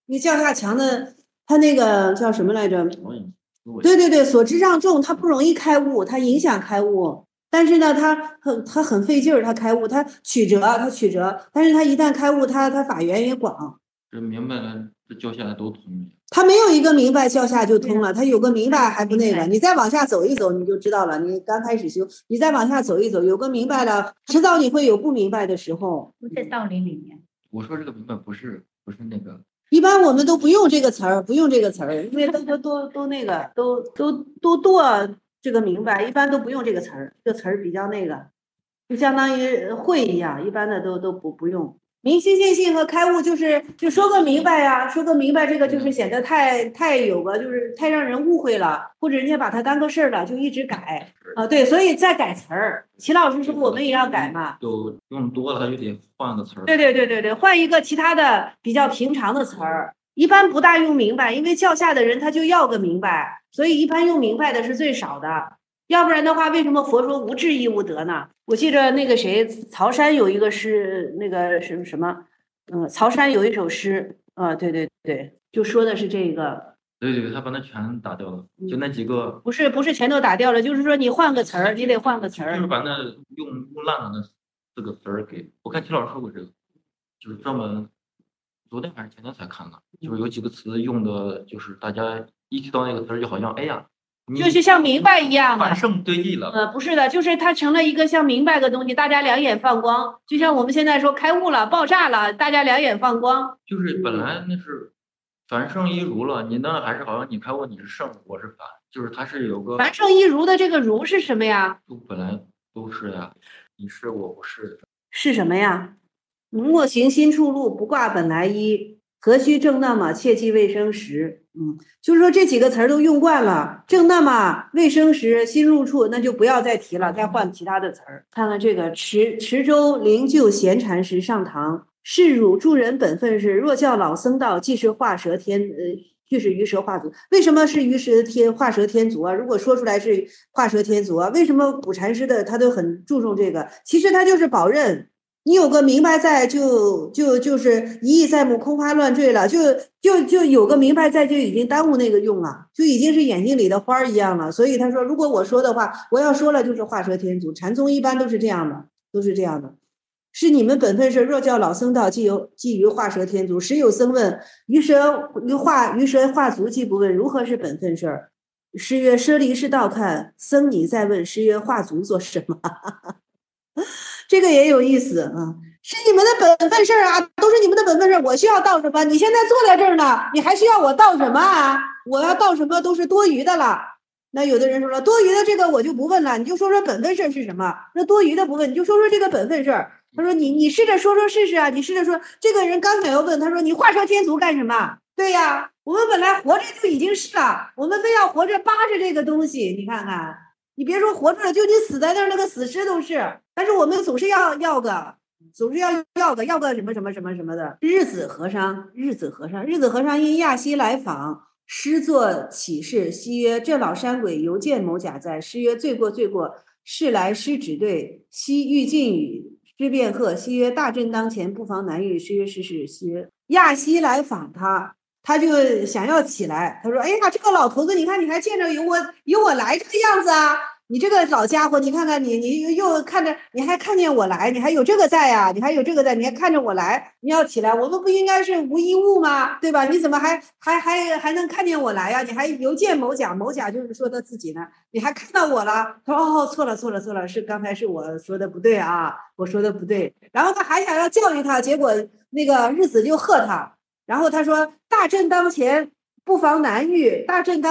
你教下强的，他那个叫什么来着？ 对对对对，所知障重，他不容易开悟，他影响开悟。但是呢，他很费劲儿，他开悟，他曲折，但是他一旦开悟，他法源也广。 这明白了，这教下来都通。 他没有一个明白教下就通了，他有个明白还不那个。你再往下走一走，你就知道了。你刚开始修，你再往下走一走，有个明白了，迟早你会有不明白的时候。 不在道理里面。 我说这个明白不是那个。 一般我们都不用这个词儿，因为都那个都这个明白，一般都不用这个词儿，这个词儿比较那个，就相当于会一样，一般的都不用。明心见性和开悟就说个明白呀，说个明白，这个就是显得太有个，就是太让人误会了，或者人家把它当个事儿了，就一直改啊。对，所以再改词儿。齐老师说我们也要改嘛， 都用多了他就得换个词儿。 对，换一个其他的比较平常的词儿，一般不大用明白，因为教下的人他就要个明白，所以一般用明白的是最少的。要不然的话，为什么佛说无智亦无得呢？我记着那个谁，曹山有一个诗，那个什么，曹山有一首诗，对，就说的是这个。 对，他把那全打掉了，就那几个。 不是全都打掉了，就是说你换个词儿，你得换个词儿。 就是把那用烂了那4个词儿给我看，齐老师说过这个，就是专门昨天还是前天才看的，就是有几个词用的，就是大家一提到那个词儿，就好像哎呀。 就是像明白一样反胜对立了。 不是的，就是它成了一个像明白的东西，大家两眼放光，就像我们现在说开悟了、爆炸了，大家两眼放光。 就是本来那是凡圣一如了，你那还是好像你开悟你是圣，我是凡，就是它是有个凡圣一如的这个如是什么呀？ 都本来都是呀，你是我不是。 是什么呀？莫行心处路，不挂本来一。何须正那么，切忌未生时。就是说这几个词儿都用惯了，正那么、未生时、心入处，那就不要再提了，再换其他的词儿。看看这个池州灵鹫闲禅时上堂，是汝助人本分事，若教老僧道，即是画蛇天，就是鱼蛇画足。为什么是鱼蛇画蛇添足啊？如果说出来是画蛇添足啊，为什么古禅师的他都很注重这个？其实他就是保任。你有个明白在，就是一意在目，空花乱坠了，就有个明白在，就已经耽误那个用了，就已经是眼睛里的花一样了。所以他说，如果我说的话，我要说了就是画蛇添足。禅宗一般都是这样的，是你们本分事，若教老僧道，既于画蛇添足。时有僧问：鱼蛇画足，既不问，如何是本分事？师曰：舍离是道看。僧你再问，师曰：画足做什么？这个也有意思啊，是你们的本分事啊，都是你们的本分事。我需要道什么？你现在坐在这儿呢，你还需要我道什么啊？我要道什么都是多余的了。那有的人说了，多余的这个我就不问了，你就说说本分事是什么？那多余的不问，你就说说这个本分事。他说你试着说说试试啊，你试着说。这个人刚想要问，他说你画蛇添足干什么？对呀，我们本来活着就已经是了，我们非要活着扒着这个东西，你看看。你别说活着了，就你死在那儿，那个死尸都是。但是我们总是要个什么什么的。日子和尚因亚西来访，师作启示，西曰：这老山鬼犹见某甲在。师曰：罪过，是来师指对。西欲禁语，师便喝。西曰：大阵当前，不妨难遇。师曰：是。西曰：亚西来访他就想要起来，他说：“哎呀，这个老头子，你看你还见着有我来这个样子啊！你这个老家伙，你看看你又看着，你还看见我来，你还有这个在呀？你还看着我来，你要起来，我们不应该是无一物吗？对吧？你怎么还能看见我来呀？你还犹见某甲就是说他自己呢，你还看到我了？他说哦，错了，是刚才是我说的不对啊，我说的不对。然后他还想要教育他，结果那个日子就喝他。”然后他说：“大阵当前，不妨难遇。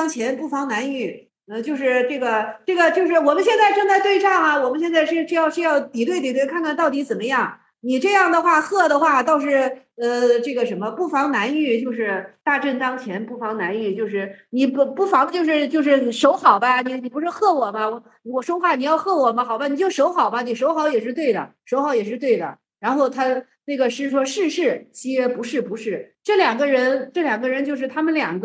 就是这个，就是我们现在正在对仗啊，我们现在是要比对，看看到底怎么样。你这样的话，喝的话倒是这个什么，不妨难遇，就是大阵当前，不妨难遇，就是你不妨就是守好吧，你不是喝我吗？我说话你要喝我吗？好吧，你就守好吧，你守好也是对的。然后他那个师说是，西曰不是。这两个人就是他们两个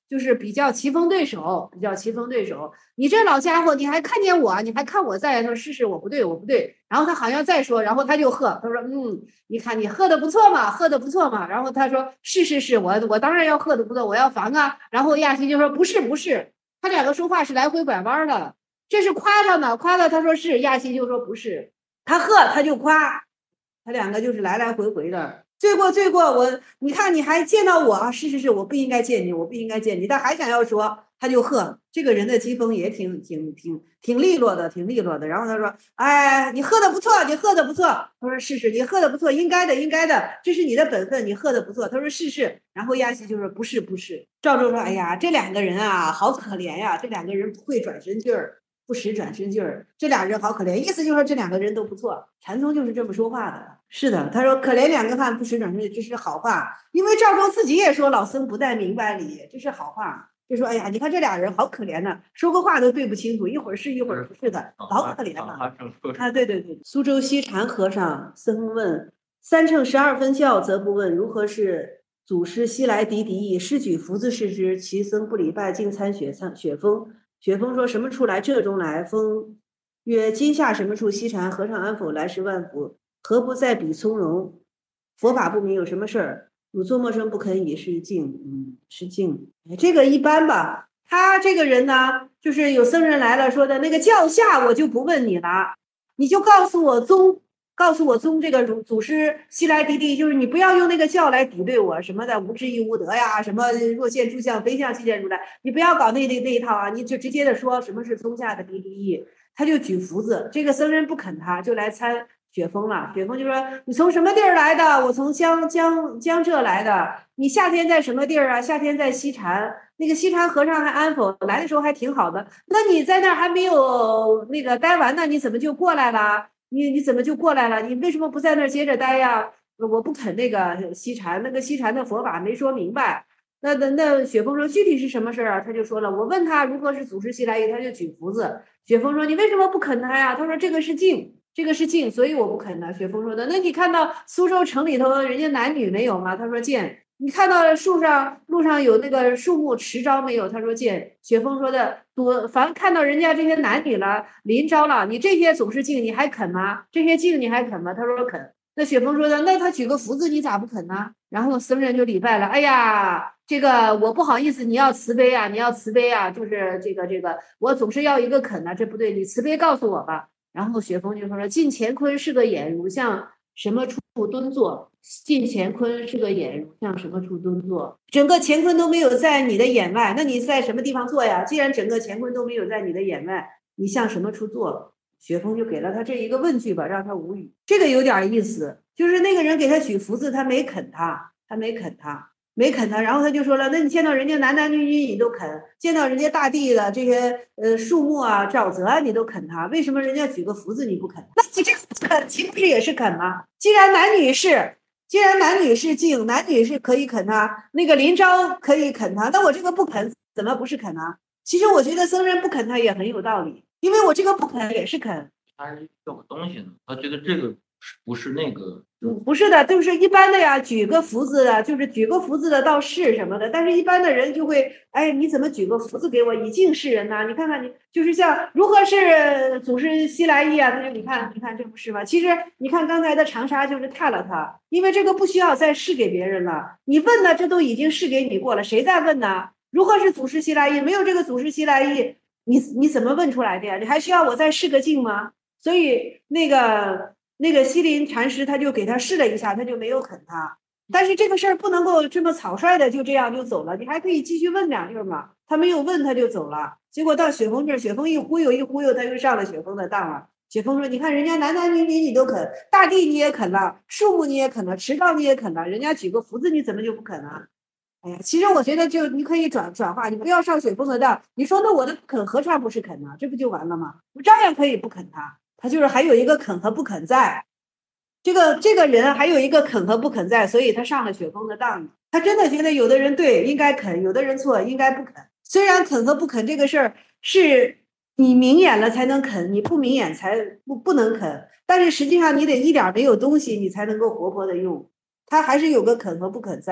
就是比较棋逢对手，你这老家伙，你还看见我，你还看我在？他说是我不对，我不对。然后他好像再说，然后他就喝，他说你看你喝的不错嘛，喝的不错嘛。然后他说是，我当然要喝的不错，我要防啊。然后亚西就说不是，他两个说话是来回拐弯的，这是夸他呢，夸他，他说是，亚西就说不是，他喝他就夸，他两个就是来来回回的。罪过我，你看你还见到我，是，我不应该见你，但还想要说，他就喝。这个人的机锋也挺利落的，然后他说，哎，你喝的不错，他说是，你喝的不错，应该的，这是你的本分，你喝的不错。他说是，然后亚西就说不是。赵州说，哎呀，这两个人啊，好可怜呀，这两个人不会转身劲儿。不识转身劲儿，这俩人好可怜，意思就是说这两个人都不错。禅宗就是这么说话的。是的，他说可怜两个汉不识转身劲，这是好话。因为赵州自己也说老僧不带明白理，这是好话。就说哎呀，你看这俩人好可怜呐，说个话都对不清楚，一会儿是一会儿不是的，好可怜呐。啊，对。苏州西禅和尚僧问：3乘12分教，则不问如何是祖师西来敌意，师举福字视之，其僧不礼拜，竟参雪峰。雪峰说：“什么处来？这中来。”峰曰：“今夏什么处？西禅和尚安否？来时万福，何不在彼从容？佛法不明，有什么事儿？汝作默声不肯以是敬。是敬。这个一般吧。他这个人呢，就是有僧人来了，说的那个教下我就不问你了，你就告诉我宗这个祖师西来敌地，就是你不要用那个教来抵对我什么的无智亦无德呀，什么若见诸相非相即见如来，你不要搞那一套啊，你就直接的说什么是宗下的敌意。他就举福字，这个僧人不肯他，就来参雪峰了。雪峰就说：“你从什么地儿来的？”我从江浙来的。你夏天在什么地儿啊？夏天在西禅。那个西禅和尚还安否？来的时候还挺好的。那你在那儿还没有那个待完呢，你怎么就过来了？你怎么就过来了？你为什么不在那儿接着待呀？我不肯那个西禅，那个西禅的佛法没说明白。那雪峰说具体是什么事啊？他就说了，我问他如何是祖师西来意，他就举福字。雪峰说你为什么不肯他呀？他说这个是敬，所以我不肯呢。雪峰说的，那你看到苏州城里头人家男女没有吗？他说见。你看到路上有那个树木持招没有？他说见。雪峰说的，凡看到人家这些男女了临招了，你这些总是敬，你还肯吗？这些敬你还肯吗？他说肯。那雪峰说的，那他举个福字，你咋不肯呢？然后僧人就礼拜了。哎呀，这个我不好意思，你要慈悲啊，就是这个，我总是要一个肯啊，这不对，你慈悲告诉我吧。然后雪峰就说晋乾坤是个眼，汝向什么处蹲坐？晋乾坤是个眼，汝向什么处蹲坐？整个乾坤都没有在你的眼外，那你在什么地方坐呀？既然整个乾坤都没有在你的眼外，你向什么处坐？雪峰就给了他这一个问句吧，让他无语。这个有点意思，就是那个人给他举福字，他没肯他，然后他就说了，那你见到人家男女你都肯，见到人家大地的这些树木啊、沼泽啊，你都肯他，为什么人家举个福字你不肯？那你这个肯岂不是也是肯吗？既然男女是敬，男女是可以肯他，那个临朝可以肯他，那我这个不肯怎么不是肯啊？其实我觉得僧人不肯他也很有道理，因为我这个不肯也是肯。 他是要个东西呢，他觉得这个不是那个。 不是的，就是一般的呀，举个福字的，就是举个福字的倒是什么的，但是一般的人就会，哎，你怎么举个福字给我以敬示人呢？你看看你，就是像如何是祖师西来意啊？他就你看这不是吗？其实你看刚才的长沙就是踏了他，因为这个不需要再示给别人了，你问呢，这都已经示给你过了，谁在问呢？如何是祖师西来意？没有这个祖师西来意，你怎么问出来的呀？你还需要我再示个敬吗？所以那个西林禅师他就给他试了一下，他就没有肯他。但是这个事儿不能够这么草率的就这样就走了，你还可以继续问两句嘛。他没有问他就走了，结果到雪峰这儿，雪峰一忽悠，他又上了雪峰的当了。雪峰说：“你看人家男女你都肯，大地你也肯了，树木你也肯了，池沼你也肯了，人家举个福字你怎么就不肯呢？”哎呀，其实我觉得就你可以转化，你不要上雪峰的当。你说那我的不肯何尝不是肯呢？这不就完了吗？我照样可以不肯他。他就是还有一个肯和不肯在，这个人还有一个肯和不肯在，所以他上了雪峰的当。他真的觉得有的人对应该肯，有的人错应该不肯。虽然肯和不肯这个事儿是你明眼了才能肯，你不明眼才不能肯，但是实际上你得一点没有东西，你才能够活泼的用。他还是有个肯和不肯在，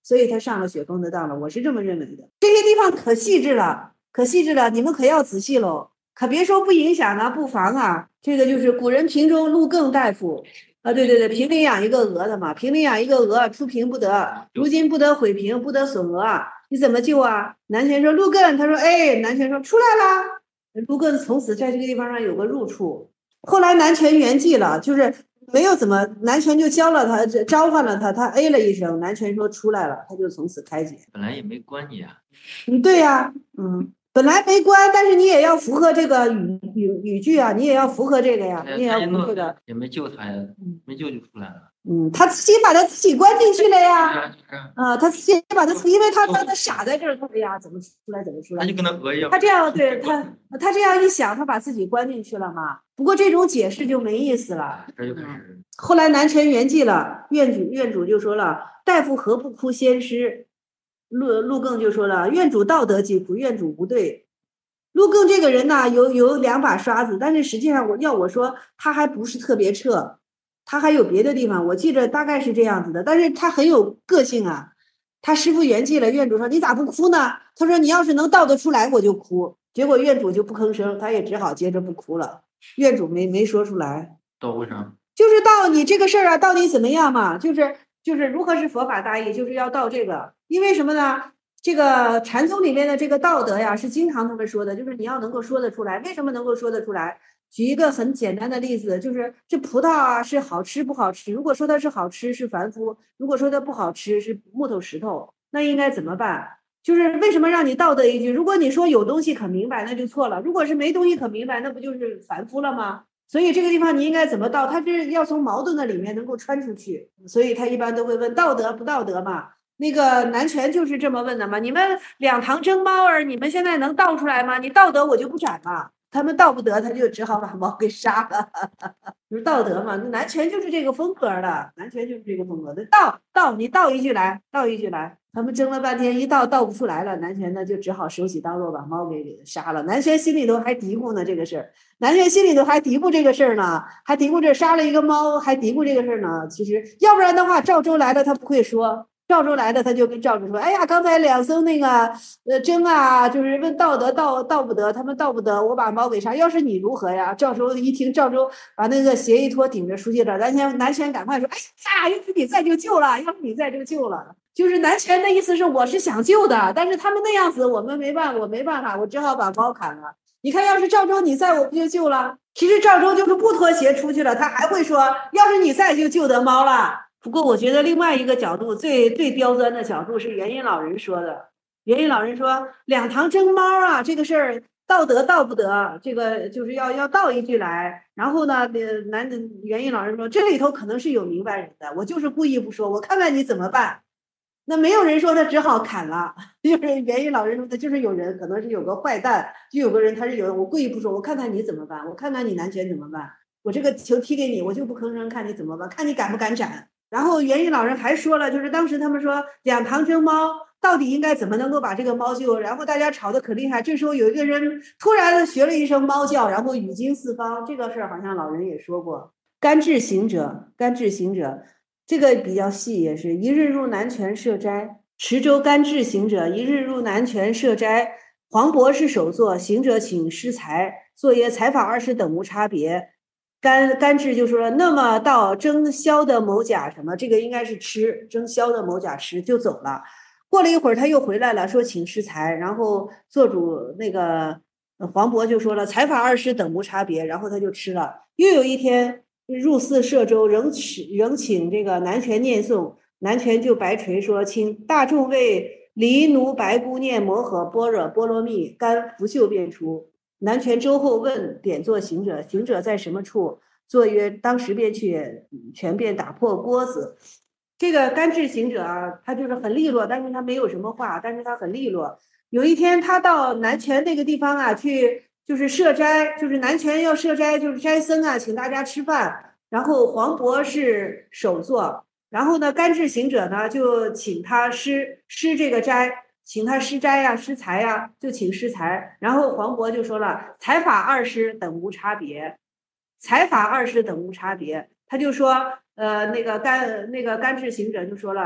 所以他上了雪峰的当了，我是这么认为的。这些地方可细致了，可细致了，你们可要仔细喽，可别说不影响啊，不妨啊。这个就是古人瓶中陆更大夫啊，对对对，平林养一个鹅的嘛，平林养一个鹅，出平不得，如今不得毁平，不得损鹅，你怎么救啊？南拳说陆更，他说哎，南拳说出来啦，陆更从此在这个地方上有个入处。后来南拳圆寂了，就是没有怎么，南拳就教了他，召唤了他，他哎了一声，南拳说出来了，他就从此开解。 本来也没关你啊。 对呀，本来没关，但是你也要符合这个语句啊，你也要符合这个呀，你也要符合这个。 也没救他呀，没救就出来了。 他自己把他自己关进去了呀。 啊， 他自己把他，因为他傻在这儿，他哎呀，怎么出来怎么出来？ 他就跟他鹅一样。 他这样对他这样一想，他把自己关进去了嘛。不过这种解释就没意思了。 这就开始。 后来南拳圆寂了，院主就说了：“大夫何不哭先师？”陆更就说了：“院主道德既苦，院主不对。”陆更这个人呢，有两把刷子，但是实际上我说他还不是特别彻，他还有别的地方，我记着大概是这样子的，但是他很有个性啊。他师傅圆寂了，院主说：“你咋不哭呢？”他说：“你要是能道得出来，我就哭。”结果院主就不吭声，他也只好接着不哭了。院主没说出来。 道为啥？ 就是道你这个事儿啊，到底怎么样嘛？就是如何是佛法大义，就是要道这个。因为什么呢？这个禅宗里面的这个道德呀，是经常他们说的，就是你要能够说得出来。为什么能够说得出来？举一个很简单的例子，就是这葡萄啊是好吃不好吃？如果说它是好吃是凡夫，如果说它不好吃是木头石头，那应该怎么办？就是为什么让你道德一句？如果你说有东西可明白，那就错了；如果是没东西可明白，那不就是凡夫了吗？所以这个地方你应该怎么道？他是要从矛盾的里面能够穿出去，所以他一般都会问道德不道德嘛。那个南拳就是这么问的嘛。你们两堂争猫儿，你们现在能道出来吗？你道德我就不斩了。他们道不得，他就只好把猫给杀了。就是道德嘛，南拳就是这个风格的，南拳就是这个风格的。道，你道一句来，道一句来。他们争了半天，一道不出来了，南拳呢就只好手起刀落把猫给杀了。南拳心里头还嘀咕呢这个事儿，南拳心里头还嘀咕这个事儿呢，还嘀咕这杀了一个猫，还嘀咕这个事儿呢。其实要不然的话，赵州来了他不会说。赵州来的，他就跟赵州说：“哎呀，刚才两僧那个争啊，就是问道德道不得，他们道不得，我把猫给杀。要是你如何呀？”赵州一听，赵州把那个鞋一脱，顶着书记了。南拳赶快说：“哎呀，要是你在就救了，要是你在就救了。”就是南拳的意思是我是想救的，但是他们那样子，我没办法，我只好把猫砍了。你看，要是赵州你在，我不就救了？其实赵州就是不脱鞋出去了，他还会说：“要是你在，就救得猫了。”不过我觉得另外一个角度最刁钻的角度是元音老人说的。元音老人说两堂争猫啊，这个事儿道德道不得，这个就是要道一句来。然后呢，元音老人说这里头可能是有明白人的，我就是故意不说，我看看你怎么办。那没有人说他只好砍了，就是元音老人说他就是有人，可能是有个坏蛋，就有个人他是有，我故意不说，我看看你怎么办，我看看你南拳怎么办，我这个球踢给你，我就不吭声，看你怎么办，看你敢不敢斩。然后元音老人还说了，就是当时他们说两堂争猫，到底应该怎么能够把这个猫救？然后大家吵得可厉害。这时候有一个人突然学了一声猫叫，然后语惊四方。这个事儿好像老人也说过。甘至行者，这个比较细，也是一日入南泉设斋。池州甘至行者一日入南泉设斋，黄渤是首座，行者请施财，作曰：财法20等无差别。甘至就说了，那么到征宵的某甲什么，这个应该是吃征宵的某甲吃就走了。过了一会儿他又回来了，说请施财，然后做主那个黄渤就说了，财法20等无差别，然后他就吃了。又有一天入寺摄粥，仍请这个南拳念诵，南拳就白垂说，请大众为离奴白姑念摩诃般若波罗蜜，甘拂袖便出。南拳周后问点坐行者，行者在什么处？作曰：当时便去，拳便打破锅子。这个甘至行者啊，他就是很利落，但是他没有什么话，但是他很利落。有一天他到南拳那个地方啊，去就是设斋，就是南拳要设斋，就是斋僧啊，请大家吃饭。然后黄渤是首座，然后呢，甘至行者呢就请他施这个斋。请他施斋呀、施财呀，就请施财。然后黄渤就说了：“财法20等无差别，财法20等无差别。”他就说，那个甘至行者就说了：“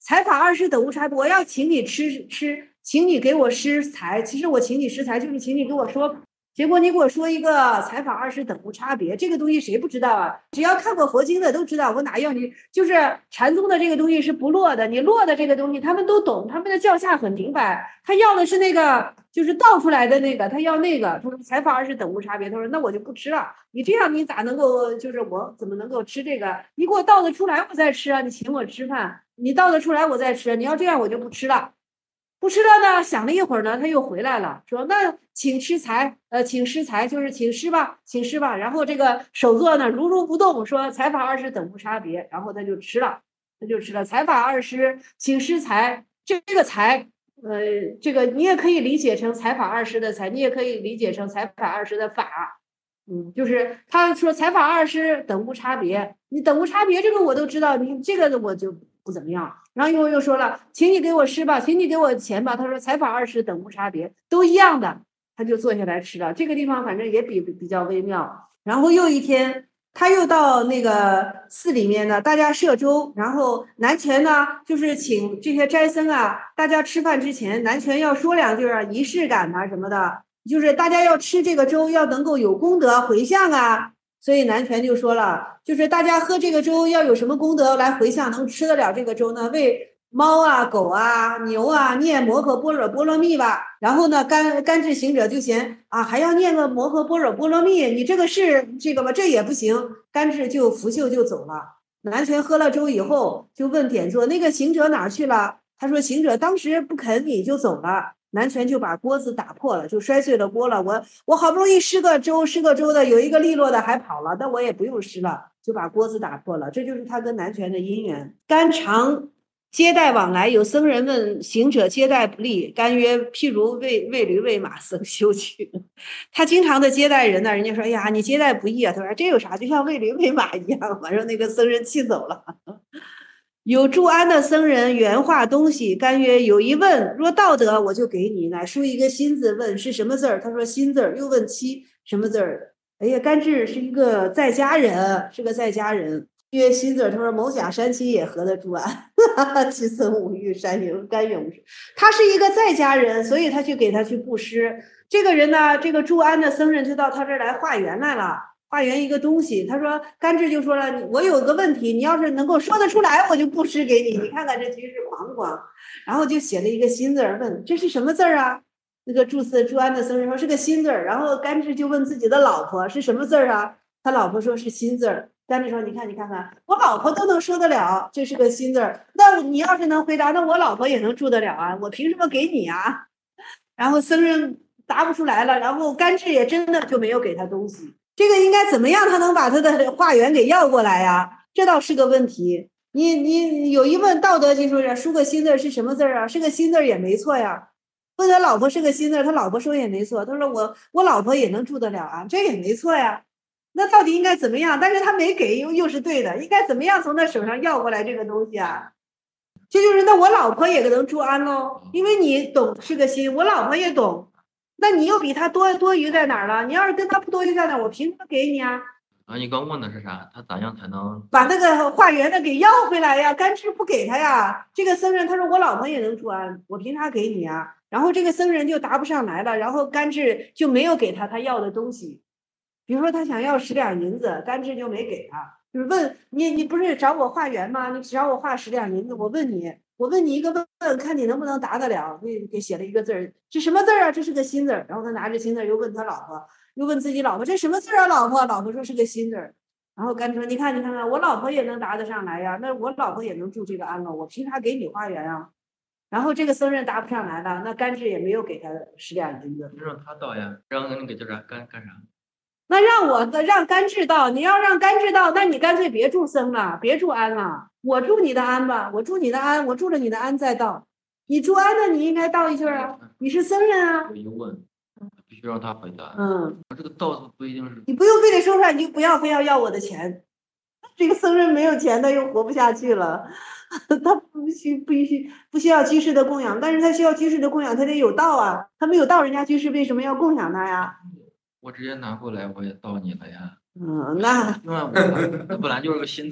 财法二施等无差别，我要请你吃，请你给我施财。其实我请你施财就是请你给我说，结果你给我说一个财法二施等无差别，这个东西谁不知道啊？只要看过佛经的都知道。我哪要你？就是禅宗的这个东西是不落的，你落的这个东西他们都懂，他们的教下很明白，他要的是那个就是倒出来的那个，他要那个。他说财法二施等无差别，他说那我就不吃了。你这样你咋能够就是我怎么能够吃这个？你给我倒得出来我再吃啊！你请我吃饭，你倒得出来我再吃。你要这样我就不吃了。不吃了呢，想了一会儿呢，他又回来了，说那请施财，请施财就是请施吧，请施吧。然后这个首座呢如不动，说财法二施等无差别，然后他就吃了，财法二施，请施财，这个财，这个你也可以理解成财法二施的财，你也可以理解成财法二施的法。就是他说财法二施等无差别，你等无差别这个我都知道，你这个我就不怎么样。然后又说了，请你给我施吧，请你给我钱吧。他说财法二施等无差别，都一样的，他就坐下来吃了。这个地方反正也比较微妙。然后又一天，他又到那个寺里面呢，大家设粥，然后南拳呢就是请这些斋僧啊，大家吃饭之前，南拳要说两句啊，仪式感啊什么的，就是大家要吃这个粥要能够有功德回向啊。所以南拳就说了，就是大家喝这个粥要有什么功德来回向，能吃得了这个粥呢？为猫啊、狗啊、牛啊念摩诃般若波罗蜜吧。然后呢，甘智行者就嫌啊，还要念个摩诃般若波罗蜜，你这个是这个吗？这也不行。甘智就拂袖就走了。南拳喝了粥以后，就问点座那个行者哪去了？他说行者当时不肯你就走了。南拳就把锅子打破了，就摔碎了锅了。我好不容易施个粥的，有一个利落的还跑了，那我也不用施了，就把锅子打破了。这就是他跟南拳的因缘。甘常接待往来，有僧人问行者接待不利，甘曰：譬如喂驴喂马，僧休去。他经常的接待人呢，人家说：哎呀，你接待不易啊。他说：这有啥？就像喂驴喂马一样。完了，那个僧人气走了。有住庵的僧人原画东西，甘曰：有一问，若道德，我就给你。乃书一个心字，问是什么字儿？他说心字儿。又问七什么字儿？哎呀，甘智是一个在家人，是个在家人。曰心字儿，他说某甲山期也合得住庵，其僧无欲，山有甘愿无事。他是一个在家人，所以他去给他去布施。这个人呢，这个住庵的僧人就到他这儿来化缘来了。化缘一个东西，他说甘智就说了，我有个问题，你要是能够说得出来，我就布施给你。你看看这居士狂不狂？然后就写了一个心字儿，问这是什么字儿啊？那个住庵的僧人说是个心字儿。然后甘智就问自己的老婆是什么字儿啊？他老婆说是心字儿。甘智说你看，我老婆都能说得了，这是个心字儿。那你要是能回答，那我老婆也能住得了啊，我凭什么给你啊？然后僧人答不出来了，然后甘智也真的就没有给他东西。这个应该怎么样他能把他的化缘给要过来呀？这倒是个问题。你有一问道德经说是输个心字是什么字啊？是个心字也没错呀。问他老婆是个心字，他老婆说也没错。他说我老婆也能住得了啊，这也没错呀。那到底应该怎么样？但是他没给，又是对的。应该怎么样从他手上要过来这个东西啊？这就是那我老婆也能住庵喽，因为你懂是个心，我老婆也懂。那你又比他多余在哪儿了？你要是跟他不多余在哪儿，我凭什么给你啊？ 你刚问的是啥？他咋样才能把那个化缘的给要回来呀？甘智不给他呀。这个僧人他说我老婆也能住庵，我凭啥给你啊？然后这个僧人就答不上来了，然后甘智就没有给他要的东西。比如说他想要10两银子，甘智就没给他。就是问你不是找我化缘吗？你找我化10两银子，我问你一个问，看你能不能答得了。给写了一个字儿，这什么字儿啊？这是个心字儿。然后他拿着心字儿又问他老婆，又问自己老婆，这什么字儿啊？老婆说是个心字儿。然后甘智说你看看，我老婆也能答得上来呀，那我老婆也能住这个庵了，我凭啥给你化缘啊？然后这个僧人答不上来了，那甘智也没有给他10两银子。 让他倒呀？让那个叫啥干啥？ 那让甘智到，你要让甘智到，那你干脆别住僧了，别住庵了，我住你的庵吧，我住你的庵，我住了你的庵再到。你住庵的你应该道一句啊，你是僧人啊。 有疑问，必须让他回答。这个道字不一定是。 你不用非得说出来，你就不要非要我的钱。这个僧人没有钱，他又活不下去了。他不需要居士的供养，但是他需要居士的供养，他得有道啊。他没有道，人家居士为什么要供养他呀？ 我直接拿过来，我也到你了呀。 那那本来就是个心字呀。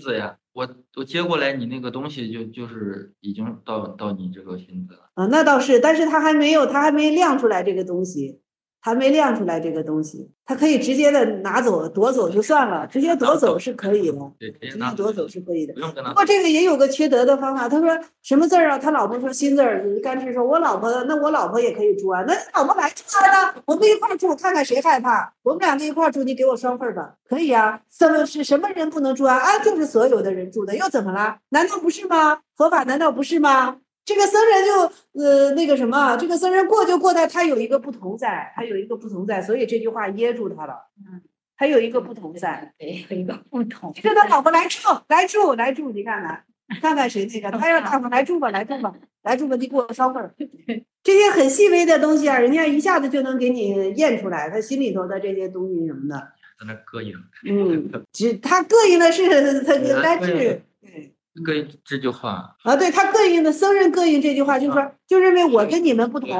我接过来你那个东西就是已经到你这个心子了。 啊，那倒是，但是他还没亮出来这个东西，还没亮出来这个东西，他可以直接的拿走夺走就算了，直接夺走是可以的， 对，直直接接拿夺走是可以的。 不用跟他不过这个也有个缺德的方法，他说什么字儿啊？他老婆说新字儿，甘志说我老婆的，那我老婆也可以住啊，那你老婆来住啊，我们一块儿住，看看谁害怕，我们两个一块儿住，你给我双份儿吧，可以啊。是什么人不能住啊？啊，就是所有的人住的，又怎么了？难道不是吗？佛法难道不是吗？这个僧人就那个什么，这个僧人过就过在他有一个不同在，他有一个不同在，所以这句话噎住他了。还有一个不同在， 对，有一个不同。 这个他老婆来住，你看看谁那个，他要大伙来住吧，你给我双份儿。这些很细微的东西啊，人家一下子就能给你验出来，他心里头的这些东西什么的。 在那膈应。 他膈应的是他该治。 膈应这句话啊，对他膈应的僧人膈应这句话，就是说，就认为我跟你们不同。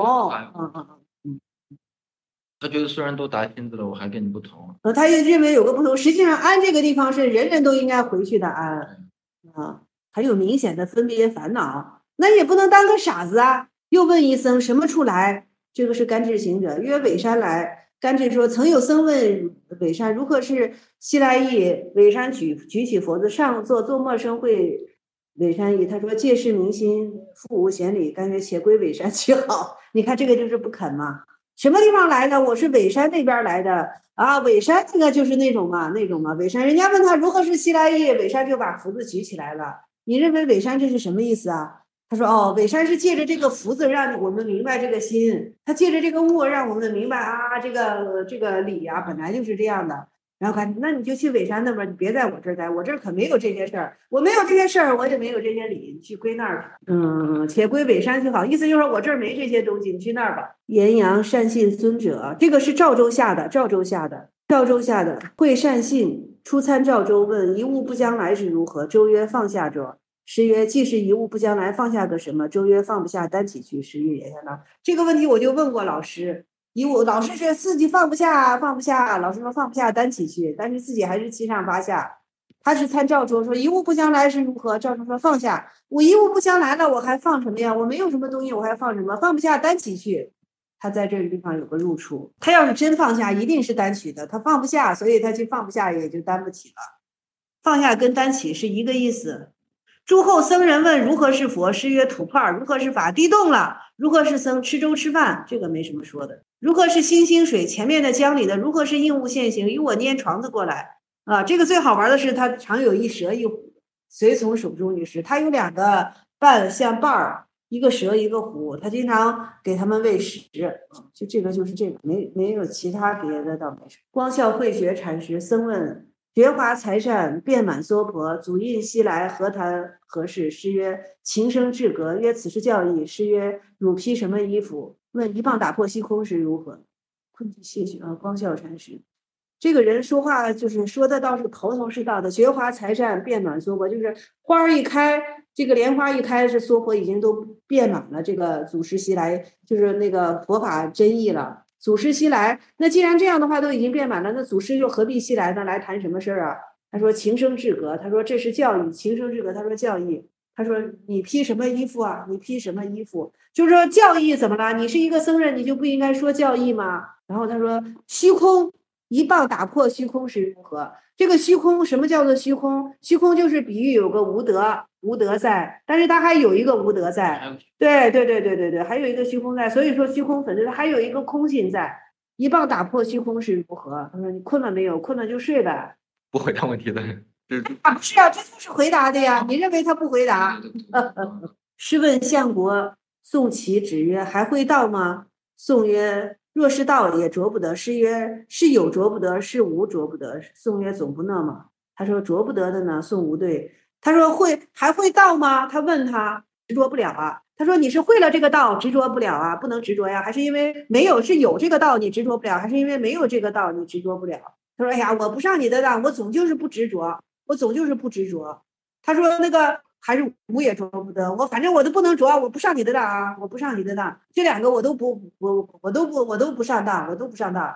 他觉得虽然都答心子了，我还跟你不同。 他也认为有个不同，实际上安这个地方是人人都应该回去的安啊，还有明显的分别烦恼，那也不能当个傻子啊。又问一僧什么处来？这个是甘智行者，曰尾山来。甘智说：曾有僧问尾山如何是西来意？尾山举起佛子上座，坐陌生会。尾山意他说：借势明心，复无闲理。甘觉且归尾山去好。你看这个就是不肯嘛。什么地方来的？我是尾山那边来的啊，尾山那个就是那种嘛，尾山。人家问他如何是西来意，尾山就把福字举起来了。你认为尾山这是什么意思啊？他说哦，尾山是借着这个福字让我们明白这个心，他借着这个物让我们明白啊，这个理啊本来就是这样的。然后看，那你就去尾山那边，你别在我这儿待，我这儿可没有这些事儿，我没有这些事儿，我也没有这些理，你去归那儿去。且归尾山去好，意思就是说我这儿没这些东西，你去那儿吧。岩阳善信尊者，这个是赵州下的会善信出参赵州，问一物不将来是如何？周曰放下者。师曰既是一物不将来，放下个什么？周曰放不下，单起去。师曰也相当。这个问题我就问过老师。老师说自己放不下，老师说放不下单起去，但是自己还是七上八下。他是参赵州说一物不将来是如何？赵州说放下，我一物不将来了，我还放什么呀？我没有什么东西，我还放什么？放不下单起去。他在这个地方有个入处，他要是真放下，一定是单取的，他放不下，所以他就放不下，也就担不起了。放下跟单起是一个意思。诸后僧人问如何是佛？师曰土块。如何是法？地动了。如何是僧？吃粥吃饭，这个没什么说的。如何是新兴水？前面的江里的。如何是应物现行？与我拈床子过来啊！这个最好玩的是，他常有一蛇一虎，随从手中于是，他有两个伴像伴儿，一个蛇一个虎，他经常给他们喂食。就这个就是这个，没有其他别的倒没事。光孝慧觉禅师僧问。觉华财善遍满娑婆，祖印西来何谈何事？师曰：情生至格。曰：此是教义。师曰：汝披什么衣服？问一棒打破虚空是如何？困具谢许啊！光孝禅师，这个人说话就是说的倒是头头是道的。觉华财善遍满娑婆，就是花一开，这个莲花一开，是娑婆已经都遍满了。这个祖师西来，就是那个佛法真意了。祖师西来，那既然这样的话都已经变满了，那祖师又何必西来呢？来谈什么事儿啊？他说情生至格，他说这是教义，情生至格，他说教义，他说你披什么衣服啊？你披什么衣服？就是说教义怎么了？你是一个僧人，你就不应该说教义吗？然后他说虚空一棒打破虚空是如何？这个虚空什么叫做虚空？虚空就是比喻有个无德在，但是它还有一个无德在。对，还有一个虚空在，所以说虚空本身还有一个空性在，一棒打破虚空是如何？他说你困了没有？困了就睡呗。 不回答问题的人， 不是啊，这就是回答的呀。你认为他不回答？试问相国，宋祁止曰：还会道吗？宋曰：若是道也着不得。师曰：是有着不得，是无着不得。宋曰：总不那么。他说着不得的呢？宋无对。他说还会道吗？他问他。执着不了啊，他说你是会了这个道执着不了啊，不能执着呀，还是因为没有是有这个道你执着不了，还是因为没有这个道你执着不了？他说哎呀，我不上你的当，我总就是不执着，他说那个还是无也着不得，反正我都不能着，我不上你的当啊，我不上你的当，这两个我都不上当，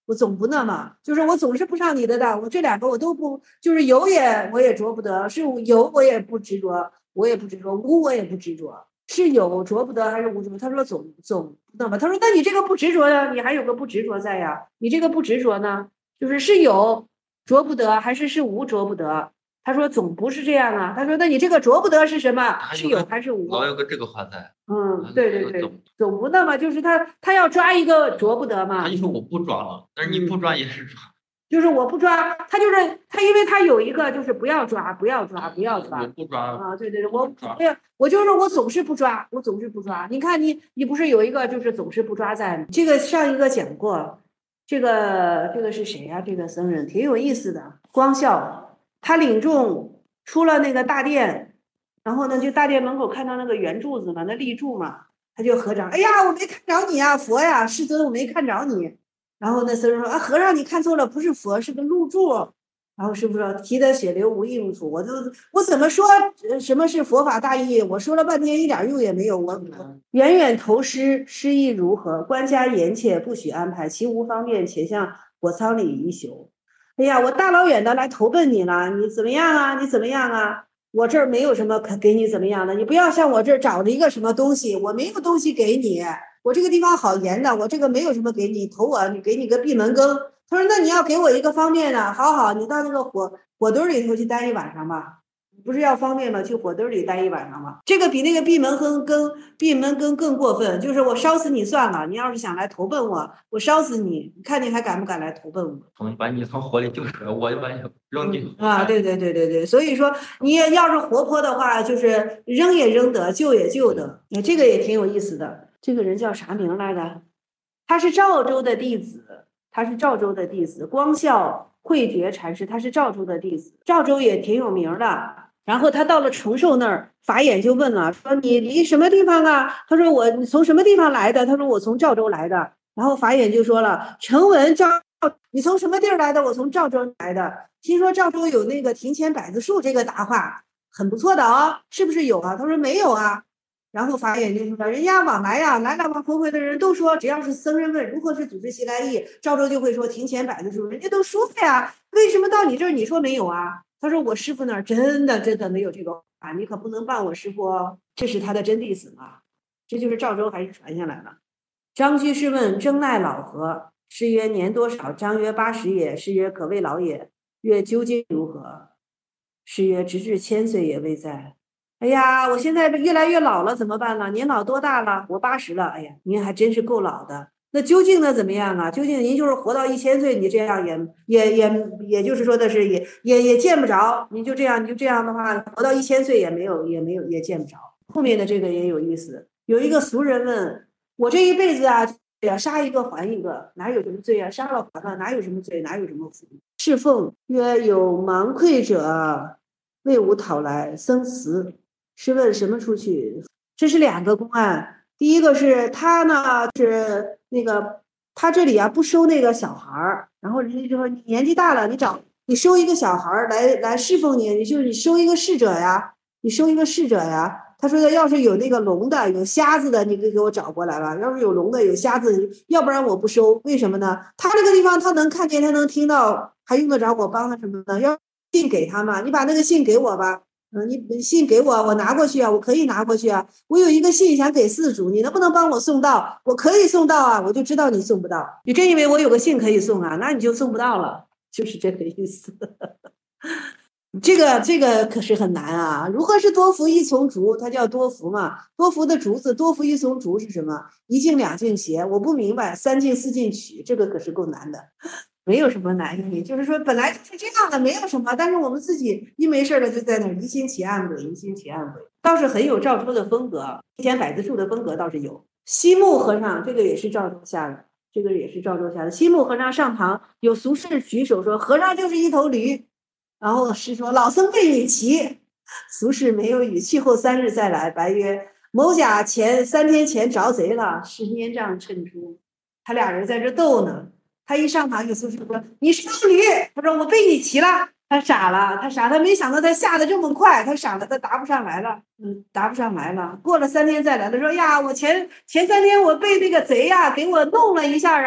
我总不那么，就是我总是不上你的当，我这两个我都不，就是有我也着不得，是有我也不执着，无我也不执着，是有着不得还是无着？他说总那么，他说那你这个不执着呀，你还有个不执着在呀，你这个不执着呢，就是有着不得还是无着不得？他说总不是这样啊，他说那你这个着不得是什么？是有还是无？ 老有个这个话在。 对，总不那么就是他要抓一个着不得嘛。 他就说我不抓了，但是你不抓也是抓。 就是我不抓，他就是他，因为他有一个就是不要抓，不要抓。 我不抓啊，对，我不要，我就是我总是不抓，你看你不是有一个就是总是不抓在这个上一个讲过，这个是谁呀？这个僧人挺有意思的，光孝，他领众出了那个大殿，然后呢就大殿门口看到那个圆柱子嘛，那立柱嘛，他就合掌，哎呀，我没看着你啊，佛呀，世尊，我没看着你。然后那僧人说啊，和尚你看错了，不是佛，是个露柱。然后师父说提得血流无用处，我怎么说什么是佛法大义？我说了半天一点用也没有，我远远投师，师意如何？官家严切，不许安排，其无方便，且向火仓里一宿。哎呀，我大老远的来投奔你了，你怎么样啊？你怎么样啊？我这儿没有什么可给你怎么样的，你不要向我这儿找了一个什么东西，我没有东西给你。我这个地方好严的，我这个没有什么给你投我，你给你个闭门羹。他说那你要给我一个方便的，好，你到那个火堆里头去待一晚上吧，不是要方便吗？去火堆里待一晚上吧。这个比那个闭门羹更过分，就是我烧死你算了，你要是想来投奔我，我烧死你，你看你还敢不敢来投奔我？ 把你从火里救出来，我就把你扔进啊，对，所以说你要是活泼的话，就是扔也扔得，救也救得，这个也挺有意思的。这个人叫啥名来着？他是赵州的弟子，光孝慧觉禅师，他是赵州的弟子，赵州也挺有名的。然后他到了崇寿那儿，法眼就问了，说你离什么地方啊？他说你从什么地方来的？他说我从赵州来的。然后法眼就说了，承闻你从什么地儿来的？我从赵州来的。听说赵州有那个庭前百子树，这个答话很不错的啊，是不是有啊？他说没有啊。然后法眼就说人家往来呀，来往回的人都说，只要是僧人问如何是组织习来意，赵州就会说庭前百子树，人家都说呀，为什么到你这儿你说没有啊？他说我师父那儿真的没有这个话，你可不能办我师父哦，这是他的真弟子嘛，这就是赵州还是传下来了。张居士问征奈老何？师曰年多少？张曰80也。师曰可谓老也。曰究竟如何？师曰直至1000岁也未在。哎呀，我现在越来越老了，怎么办呢？年老多大了？我80了。哎呀，您还真是够老的。那究竟呢怎么样啊？究竟您就是活到1000岁，你这样也就是说的是也见不着。你就这样的话，活到1000岁也见不着。后面的这个也有意思，有一个俗人问我这一辈子啊，杀一个还一个，哪有什么罪啊？杀了还了，哪有什么罪？哪有什么福？侍奉曰有盲愧者，为吾讨来。僧辞是问什么出去？这是2个公案。第一个是他呢是那个他这里啊不收那个小孩儿，然后人家就说你年纪大了，你收一个小孩儿来侍奉你，你收一个侍者呀，他说的要是有那个聋的有瞎子的，你给我找过来了。要是有聋的有瞎子，要不然我不收。为什么呢？他这个地方他能看见，他能听到，还用得着我帮他什么呢？要信给他嘛，你把那个信给我吧。你信给我，我拿过去啊，我可以拿过去啊。我有一个信想给寺主，你能不能帮我送到？我可以送到啊，我就知道你送不到。你真以为我有个信可以送啊？那你就送不到了，就是这个意思。这个可是很难啊！如何是多福一从竹？它叫多福嘛？多福的竹子，多福一从竹是什么？一进两进邪，我不明白。3进4进取，这个可是够难的。没有什么难易，就是说本来就是这样的，没有什么。但是我们自己一没事了就在那疑心其暗鬼，倒是很有赵州的风格，庭前百子树的风格倒是有。西木和尚这个也是赵州下的，西木和尚上堂有俗士举手说和尚就是一头驴。然后师说老僧被你骑，俗士没有语，气后3日再来，白曰某甲3天前着贼了，是拈杖趁出。他俩人在这斗呢，他一上堂，有俗士说你是头驴，他说我被你骑了。他傻了，他没想到他下得这么快，他傻了，他答不上来了，过了3天再来，他说呀，我前3天我被那个贼呀给我弄了一下啊，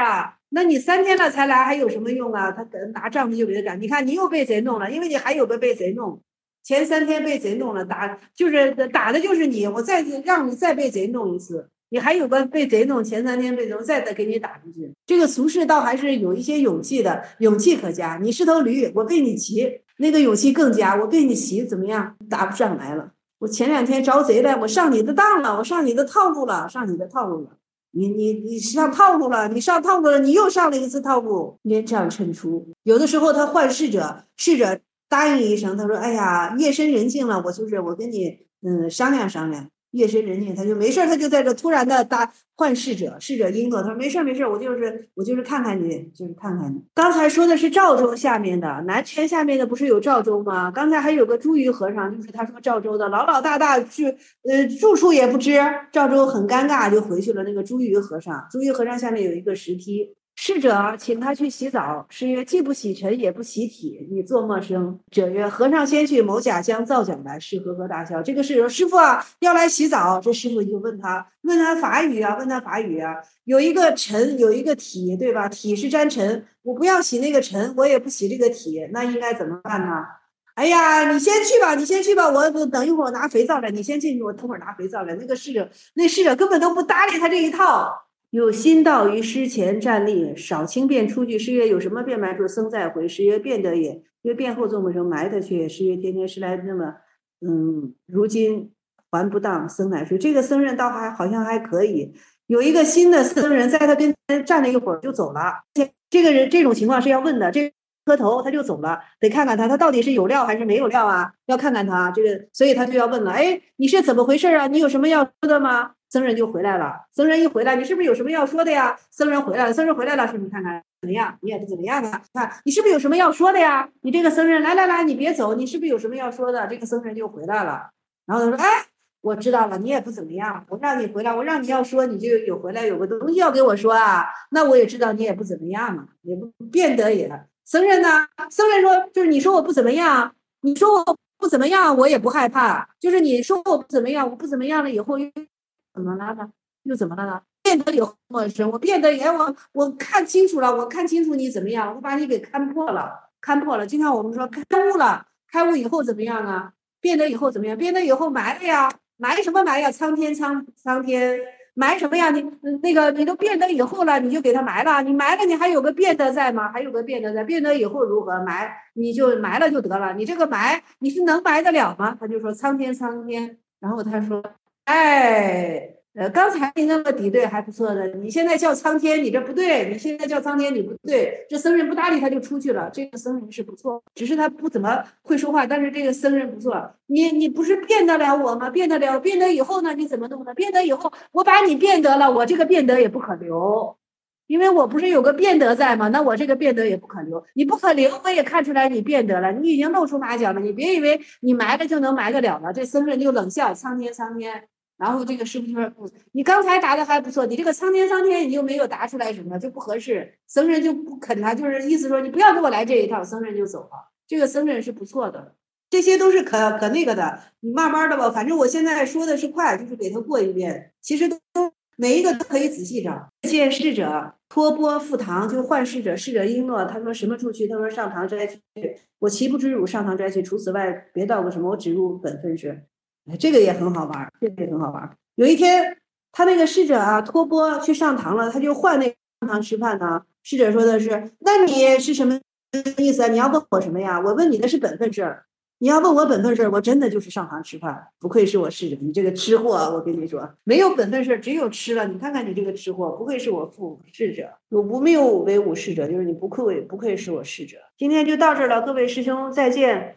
那你3天了才来，还有什么用啊？他拿杖子就给他赶，你看你又被贼弄了，因为你还有个被贼弄，前3天被贼弄了，打的就是你，我再让你再被贼弄一次，你还有个被贼弄，前3天被贼弄，再给你打出去。这个俗世倒还是有一些勇气的，勇气可嘉。你是头驴，我被你骑，那个勇气更佳，我被你骑怎么样？打不上来了。我前2天招贼了，我上你的当了，我上你的套路了，上你的套路了。你上套路了，你上套路了，你又上了一次套路，连这样衬出。有的时候他换侍者，侍者答应一声，他说：“哎呀，夜深人静了，我跟你商量商量。”夜深人静，他就没事，他就在这突然的换侍者，侍者应诺，他说没事，我就是看看你，就是看看你。刚才说的是赵州下面的，南泉下面的不是有赵州吗？刚才还有个茱萸和尚，就是他说赵州的老大去住处也不知，赵州很尴尬就回去了。那个茱萸和尚，茱萸和尚下面有一个石梯。侍者请他去洗澡，是曰：“既不洗尘，也不洗体，你作莫生。”者曰：“和尚先去某甲江造脚来。”是呵呵大笑。这个是师傅啊，要来洗澡。这师傅就问他法语啊，有一个尘，有一个体，对吧？体是沾尘，我不要洗那个尘，我也不洗这个体，那应该怎么办呢？哎呀，你先去吧，我等一会儿我拿肥皂来，你先进去，我等会儿拿肥皂来。那侍者根本都不搭理他这一套。有心道于师前站立，少轻便出去。师曰：“有什么便埋处？”僧再回。师曰：“便得也。”曰：“便后作么生？埋得去。”师曰：“天天师来那么，如今还不当。”僧乃说：“这个僧人倒好像还可以。”有一个新的僧人在他跟前站了一会儿就走了。这个人这种情况是要问的，这个磕头他就走了，得看看他到底是有料还是没有料啊？要看看他这个，所以他就要问了：“哎，你是怎么回事啊？你有什么要说的吗？”僧人就回来了。僧人一回来，你是不是有什么要说的呀？僧人回来了，说你看看怎么样？你也不怎么样啊？看你是不是有什么要说的呀？你这个僧人，来，你别走，你是不是有什么要说的？这个僧人就回来了，然后他说：“哎，我知道了，你也不怎么样，我让你回来，我让你要说，你就有回来有个东西要给我说啊。那我也知道你也不怎么样啊，也不变得也。僧人呢？僧人说，就是你说我不怎么样，你说我不怎么样，我也不害怕，就是你说我不怎么样，我不怎么样了以后。”怎么了呢？又怎么了呢？变得有陌生，我变得也我看清楚了，我看清楚你怎么样，我把你给看破了。就像我们说开悟了，开悟以后怎么样啊？变得以后怎么样？变得以后埋了呀，埋什么埋呀？苍天埋什么呀？你那个你都变得以后了，你就给它埋了，你埋了你还有个变得在吗？还有个变得在，变得以后如何埋？你就埋了就得了，你这个埋你是能埋得了吗？他就说苍天，然后他说。哎，刚才你那么比对还不错的，你现在叫苍天，你这不对，你现在叫苍天，你不对。这僧人不搭理他就出去了。这个僧人是不错，只是他不怎么会说话，但是这个僧人不错。你不是变得了我吗？变得了，变得以后呢？你怎么弄的？变得以后，我把你变得了，我这个变得也不可留，因为我不是有个变得在吗？那我这个变得也不可留，你不可留，我也看出来你变得了，你已经露出马脚了，你别以为你埋了就能埋得了了。这僧人就冷笑，苍天。然后这个师傅就说：“你刚才答的还不错，你这个苍天你又没有答出来什么，就不合适。”僧人就不肯他，就是意思说你不要给我来这一套。僧人就走了。这个僧人是不错的，这些都是可那个的。你慢慢的吧，反正我现在说的是快，就是给他过一遍。其实都每一个都可以仔细找。见侍者托钵赴堂，就换侍者，侍者应诺。他说什么处去？他说上堂斋去。我岂不知汝上堂斋去？除此外，别道个什么？我只入本分事。这个也很好玩，有一天，他那个侍者啊，托钵去上堂了，他就换那个上堂吃饭呢。侍者说的是：“那你是什么意思啊？你要问我什么呀？我问你的是本分事儿。你要问我本分事儿，我真的就是上堂吃饭。不愧是我侍者，你这个吃货，我跟你说，没有本分事儿，只有吃了。你看看你这个吃货，不愧是我父侍者，我无谬为吾侍者，就是你不愧是我侍者。今天就到这儿了，各位师兄再见。”